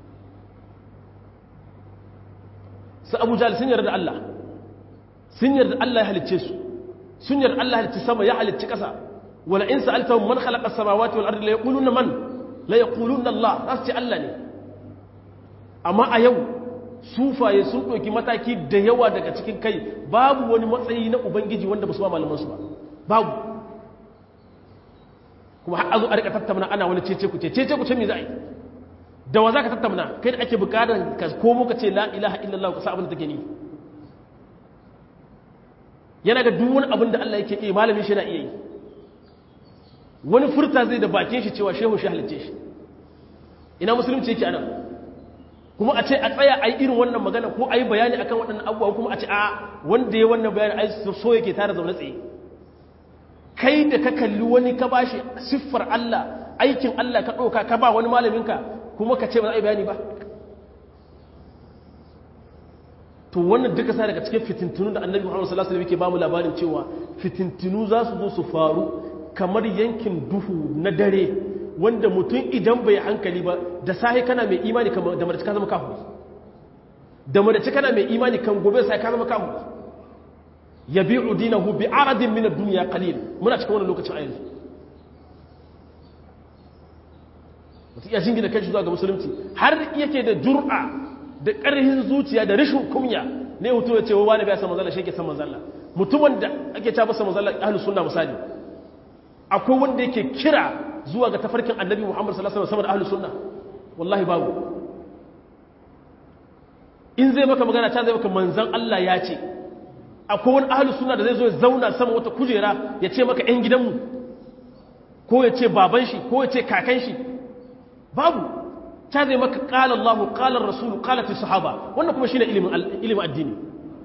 su Abu Jahl sun yarda Allah sun yarda Allah ya halicce su sun yarda Allah ya halicci sama ya halicci ƙasa wala in sa'altahum man khalaqa as-samawati wal ardi la yaquluna man la yaquluna Allah za su ce Allah ne amma a yau sufaye sun ɗauki mataki da yawa daga cikin kai babu wani matsayi na ubangiji wanda ba su ba malamansu ba babu kuma har azo a rika tattauna ana wani cece ku ce me za a yi da wa za ka tattauna kai da ake bukatar ka komo ka ce la ilaha illallah ka sa abin da take ni yana ga duk wani abin da Allah yake yi malami shi na iya yi wani furta zai da bakin shi cewa shehu shi halicce shi ina musulunci yake anan kuma a ce a tsaya a yi irin wannan magana ko a yi bayani akan waɗannan abubuwa kuma a ce a wanda ya wannan bayani ai so yake tare zaune tsaye kai da ka kalli wani ka ba shi siffar Allah aikin Allah ka ɗauka ka ba wani malaminka kuma ka ce ba za a yi bayani ba to wannan duka sa daga cikin fitintunu da annabi Muhammad sallallahu alaihi wasallam yake ba mu labarin cewa fitintunu za su zo su faru kamar yankin duhu na dare wanda mutum idan bai hankali ba da sahi kana mai imani da madaci ka zama kafiri da madaci kana mai imani kan gobe sai ka zama kafiri yabi'u dinahu bi aradin min ad-dunya qalil muna cikin wannan lokacin a yanzu mutum ya jingina kai zuwa ga musulunci har yake da jur'a da ƙarhin zuciya da rashin kunya ne mutum ya ce wa wani bai san manzala shi ke san manzala mutumin da ake ta masa manzala ahlus sunna misali akwai wanda yake kira zuwa ga tafarkin annabi Muhammad sallallahu alaihi wasallam sama da ahlus sunna wallahi babu in zai maka magana ta zai maka manzan Allah ya ce akwai wani ahlus sunna da zai zo ya zauna sama wata kujera ya ce maka ƴan gidanmu ko ya ce baban shi ko ya ce kakan shi babu ta zai maka qala Allah qala ar-rasul qalat as-sahaba wannan kuma shine ilimin addini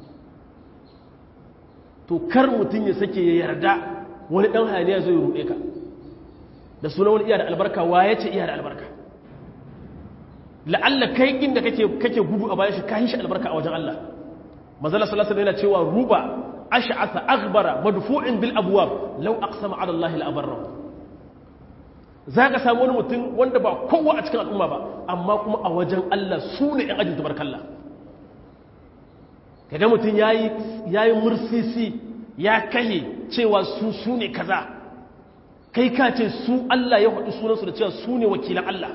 to kar mutun ya sake ya yarda wani dan hayaniya zai ruɗe ka da sunan wani iya da albarka wa ya ce iya da albarka la'alla kai inda kake gudu a bayan shi kayan shi albarka a wajen Allah manzala sallallahu alaihi wasallam yana cewa ruba ash'asa aghbara madfu'in bil abwab law aqsama ala Allah la abarra zaka samu wani mutum wanda ba kowa a cikin al'umma ba amma kuma a wajen Allah su ne ɗan ajin tabarkalla kaga mutum yayi mursisi ya kahe cewa su ne kaza kai ka ce su Allah ya haɗu sunansu da cewa su ne wakilan Allah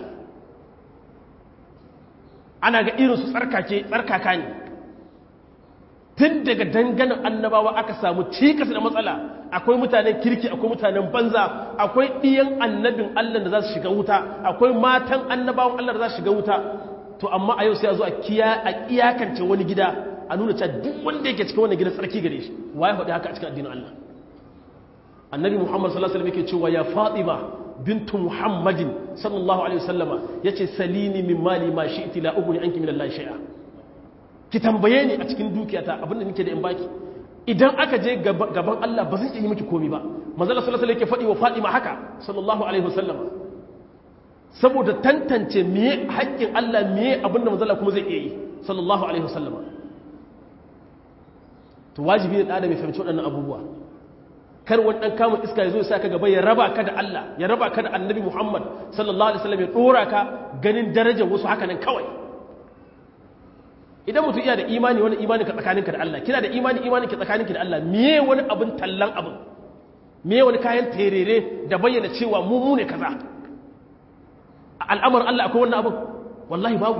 ana ga irinsu tsarkaka ne tun daga danganan annabawa aka samu cikas da matsala akwai mutanen kirki akwai mutanen banza akwai ɗiyan annabin Allah da za su shiga wuta akwai matan annabawan Allah da za su shiga wuta to amma a yau sai a zo a iyakance wani gida a nuna cewa duk wanda yake cikin wannan gidan tsarki gare shi waye faɗi haka a cikin addinin Allah annabi Muhammad sallallahu alaihi wasallam yake cewa ya Fatima bintu Muhammadin sallallahu alaihi wasallama yace salini min mali ma shi'ti la ughni anki min Allah shay'a ki tambaye ni a cikin dukiyata abinda nake da in baki idan aka je gaban Allah ba zan yi miki komai ba manzo sallallahu alaihi wasallam yake faɗi wa Fatima haka sallallahu alaihi wasallama saboda tantance meye haƙƙin Allah meye abinda manzo Allah kuma zai iya yi sallallahu alaihi wasallama to wajibi ne da mai fahimci waɗannan abubuwa kar wani ɗan kamun iska ya zo ya sa ka gaba ya raba ka da Allah ya raba ka da annabi Muhammad sallallahu alaihi wasallam ya ɗora ka ganin darajar wasu haka nan kawai idan mutum iya da imani wani imani ka tsakaninka da Allah kina da imani ka tsakaninki da Allah miye wani abin tallan abin miye wani kayan terere da bayyana cewa mu ne kaza al'amar Allah akwai wannan abin wallahi babu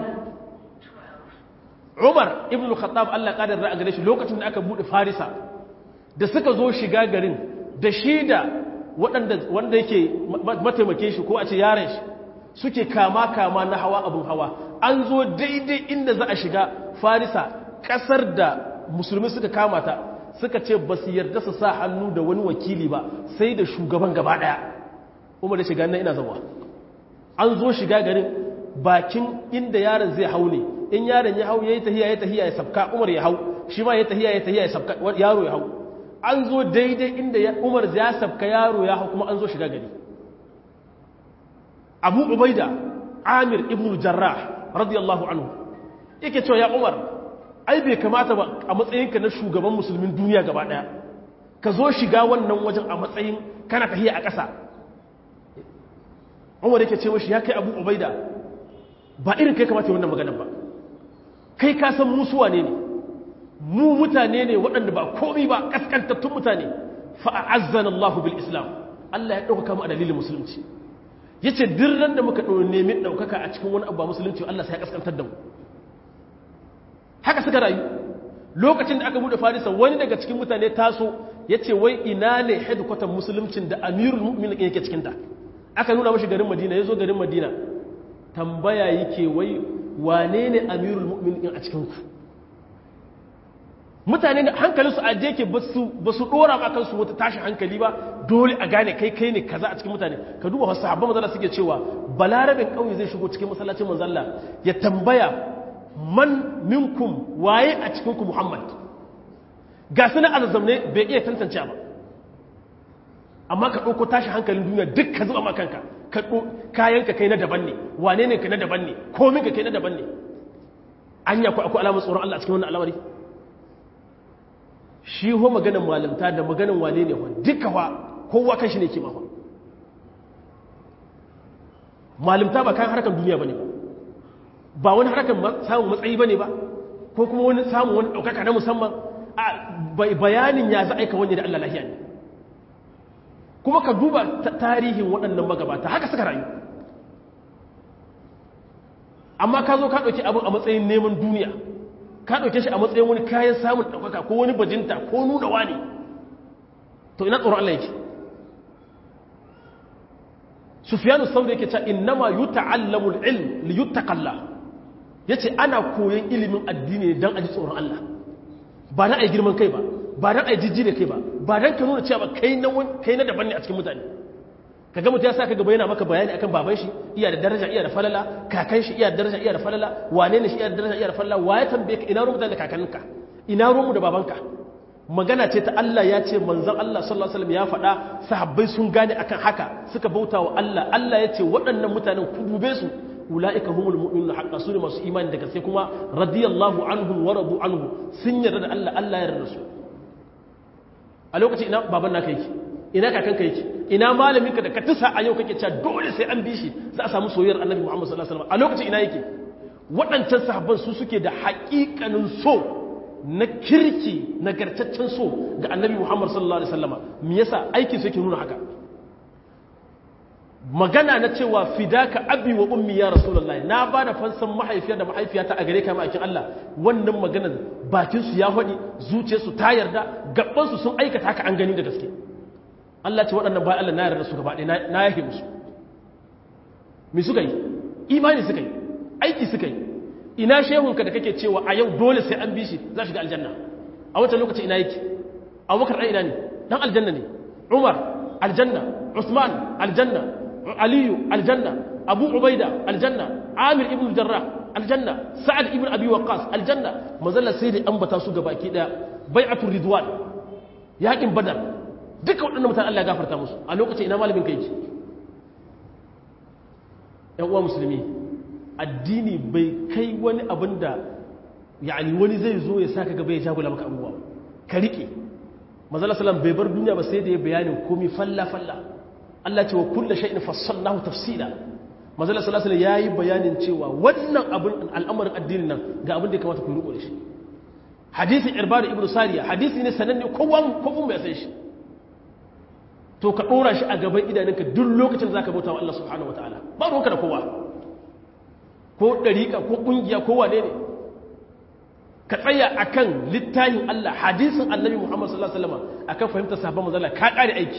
Umar ibn al-Khattab Allah kadar ra'a gare shi lokacin da aka bude Farisa da suka zo shiga garin da shi da wanda yake mataimake shi ko a ce yaran shi suke kama na hawa abun hawa an zo daidai inda za a shiga Farisa kasar da musulmi suka kama ta suka ce ba su yarda su sa hannu da wani wakili ba sai da shugaban gaba daya Umar da shiga nan ina zawa an zo shiga garin bakin inda yaron zai hau ne in yaron ya hau yayi tahiya ya sabka Umar ya hau shi ma yayi tahiya ya sabka yaro ya hau an zo daidai inda Umar ya sabka yaro ya hau kuma an zo shiga gari Abu Ubaida Amir ibn Jarrah radiyallahu anhu yake cewa ya Umar ai bai kamata ba a matsayinka na shugaban musulmin duniya gaba daya ka zo shiga wannan wajen a matsayin kana tahiya a ƙasa Umar yake ce mashi ya kai Abu Ubaida ba irin kai kamata wannan maganar ba kai ka san musuwa ne mu mutane ne waɗanda ba komai ba kaskantattun mutane fa a'azzana Allahu bil Islam Allah ya dauka mu a dalilin musulunci yace dirran da muka nemi daukaka a cikin wani abu ba musulunci Allah sai ya kaskantar da mu haka suka rayu lokacin da aka bude Farisa wani daga cikin mutane taso yace wai ina ne headquarter musuluncin da Amirul Mu'minin yake cikin ta aka nuna mashi garin Madina yazo garin Madina tambaya yake wai wane ne Amirul Mu'minin a cikin ku mutane ne hankalinsu a je ke ba su dora ma kansu wata tashi hankali ba dole a gane kai ne kaza a cikin mutane ka duba wasu sahabban manzala suke cewa balarabin kauye zai shigo cikin masallacin manzalla ya tambaya man minkum waye a cikin ku Muhammad ga sunan alzamne bai iya tantance ba amma ka dauko tashi hankalin duniya duk ka zuba ma kanka ka kayanka kai na daban ne wane ne ka na daban ne komin ka kai na daban ne anya ku akwai alamar tsoron Allah a cikin wannan al'amari shi ho maganin malamta da maganin wane ne wa duka wa kowa kan shi ne kima wa malamta ba kayan harkar duniya ba ne ba wani harkar samun matsayi ba ne ba ko kuma wani samun wani ɗaukaka na musamman a bayanin ya za aika wani da Allah lahiya ne kuma ka duba tarihin waɗannan magabata haka suka rayu amma ka zo ka ɗauki abin a matsayin neman duniya ka ɗauke shi a matsayin wani kayan samun ɗaukaka ko wani bajinta ko nuna wani to ina tsoron Allah yake Sufyanu Sauri yake cewa innama yuta'allamu al-ilm li yuttaqalla yace ana koyon ilimin addini dan aji tsoron Allah ba dan ai girman kai ba dan ai jijji da kai ba dan ka nuna cewa kai na daban ne a cikin mutane kaga mutum ya saka gaba yana maka bayani akan baban shi iya da daraja iya da falala kakan shi iya da daraja iya da falala wane ne shi iya da daraja iya da falala waye tambaye ka ina rumu da kakanninka ina rumu da babanka magana ce ta Allah ya ce manzon Allah sallallahu alaihi wasallam ya faɗa sahabbai sun gane akan haka suka bauta wa Allah Allah ya ce waɗannan mutanen ku dube su ulaika humul mu'minuna haqqan su ne masu imani daga sai kuma radiyallahu anhum wa radu anhu sun yarda da Allah Allah ya yarda da su a lokacin ina baban naka yake ina kakanka yake ina malaminka da ka tusa a yau kake cewa dole sai an bi shi za a samu soyayyar Annabi Muhammad sallallahu alaihi wasallam a lokacin ina yake waɗancan sahabban su suke da haƙiƙanin so na kirki nagartaccen so ga Annabi Muhammad sallallahu alaihi wasallam me yasa aikin su yake nuna haka magana na cewa fidaka abi wa ummi ya rasulullahi na ba da fansan mahaifiyar da mahaifiyata a gare ka ma'aikin Allah wannan maganar bakin su ya faɗi zuciyarsu ta yarda gaban su sun aikata haka an gani da gaske Allah ce waɗannan bayan Allah na yarda su gaba ɗaya na yake musu me suka yi imani suka yi aiki suka yi ina shehunka da kake cewa a yau dole sai an bi shi za shiga aljanna a wancan lokaci ina yake Abubakar ɗan ina ne dan aljanna ne Umar aljanna Usman aljanna Aliyu aljanna Abu Ubaida aljanna Amir ibn Jarrah aljanna Sa'ad ibn Abi Waqqas aljanna mazalla sai da ambata su gabaki daya bai'atul ridwan yaƙin badar duka waɗannan mutane Allah ya gafarta musu a lokacin ina malamin kai ‘yan uwa musulmi addini bai kai wani abin da yani wani zai zo ya saka gaba ya jagula maka abubuwa ka riƙe mazala salam bai bar duniya ba sai da ya bayanin komi falla-falla Allah ce wa kulla sha'in fassalnahu tafsila manzala sallallahu alaihi yayi bayanin cewa wannan abin al'amarin addinin nan ga abin da ya kamata ku riko da shi hadisin irbad ibn sariya hadisi ne sananne kowa bai san shi to ka dora shi a gaban idanunka duk lokacin da zaka bauta wa Allah subhanahu wataala ba ruwanka da kowa ko dariƙa ko kungiya ko wane ne ka tsaya akan littafin Allah hadisin annabi Muhammad sallallahu alaihi wasallam akan fahimtar sahabban manzala ka kare aiki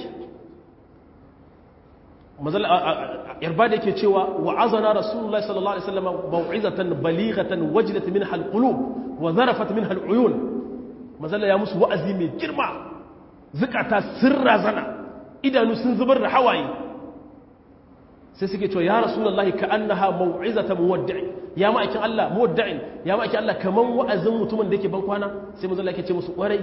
manzala irbad yake cewa wa'azana rasulullahi sallallahu alaihi wasallam mau'izatan balighatan wajlat minha alqulub wa zarafat minha aluyun manzala ya musu wa'azi mai girma zukata sirra zana idanu sun zubar da hawaye sai suke cewa ya rasulullahi ka annaha mau'izatan muwaddi' ya ma'aikin Allah muwadda'in ya ma'aikin Allah kaman wa'azin mutumin da yake ban kwana sai manzala yake ce musu kwarai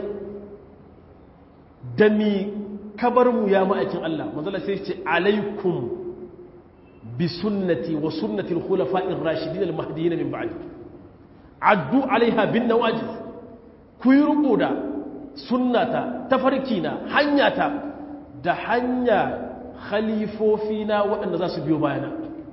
dami kabar mu ya ma'aikin Allah manzala sai ce alaikum bi sunnati wa sunnati al-khulafa'ir rashidin al-mahdiyyin min ba'di addu alaiha bin nawajiz ku yi riko da sunnata tafarkina hanyata da hanya khalifofina waɗanda za su biyo bayana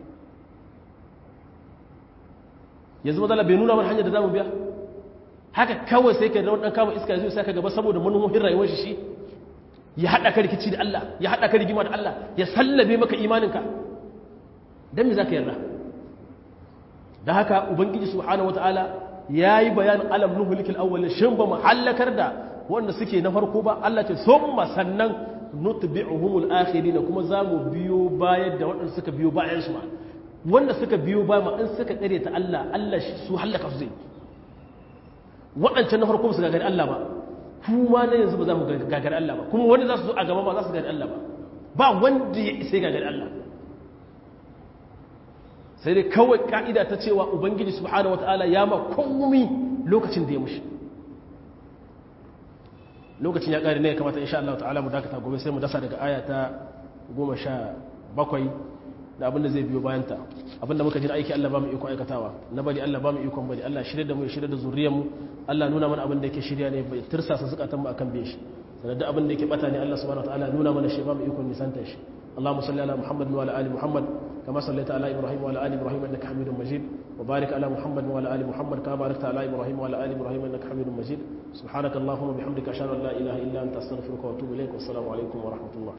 yanzu matsala bai nuna mana hanyar da za mu biya haka kawai sai ka da wani ɗan kama iska ya zo sai ka gaba saboda manuhohin rayuwar shi ya haɗa ka rikici da Allah ya haɗa ka rigima da Allah ya sallabe maka imaninka don me za ka yarda da haka ubangiji subhanahu wata'ala ya yi bayanin alam nuhulikil awwalin shin ba mu hallakar da wanda suke na farko ba Allah ce summa sannan nutbi'uhumul akhirin kuma za mu biyo bayan da waɗanda suka biyo bayan su ma wanda suka biyo bayan ma in suka tsare ta Allah Allah su hallaka su zai waɗancan na farko su gagari Allah ba kuma na yanzu ba za mu gagari Allah ba kuma wanda za su zo a gaba ba za su gagari Allah ba ba wanda ya isa gagari Allah sai dai kawai ka'ida ta cewa ubangiji subhanahu wataala ya ma komai lokacin da ya mushi lokacin ya ƙari ne ya kamata insha Allah ta'ala mu dakata gobe sai mu dasa daga aya ta 17 da abin da zai biyo bayanta abin da muka ji aiki Allah ba mu iko aikatawa na bari Allah ba mu ikon bari Allah shirye da mu ya shirye da zuriyar mu Allah nuna mana abin da yake shirya ne bai tirsasa zakatan mu akan bin shi sannan da abin da yake bata ne Allah subhanahu wataala nuna mana shi ba mu ikon nisanta shi اللهم صل على محمد وعلى ال محمد كما صليت على ابراهيم وعلى ال ابراهيم انك حميد مجيد وبارك على محمد وعلى ال محمد كما باركت على ابراهيم وعلى ال ابراهيم انك حميد مجيد سبحانك اللهم وبحمدك اشهد ان لا اله الا انت استغفرك واتوب اليك والسلام عليكم ورحمه الله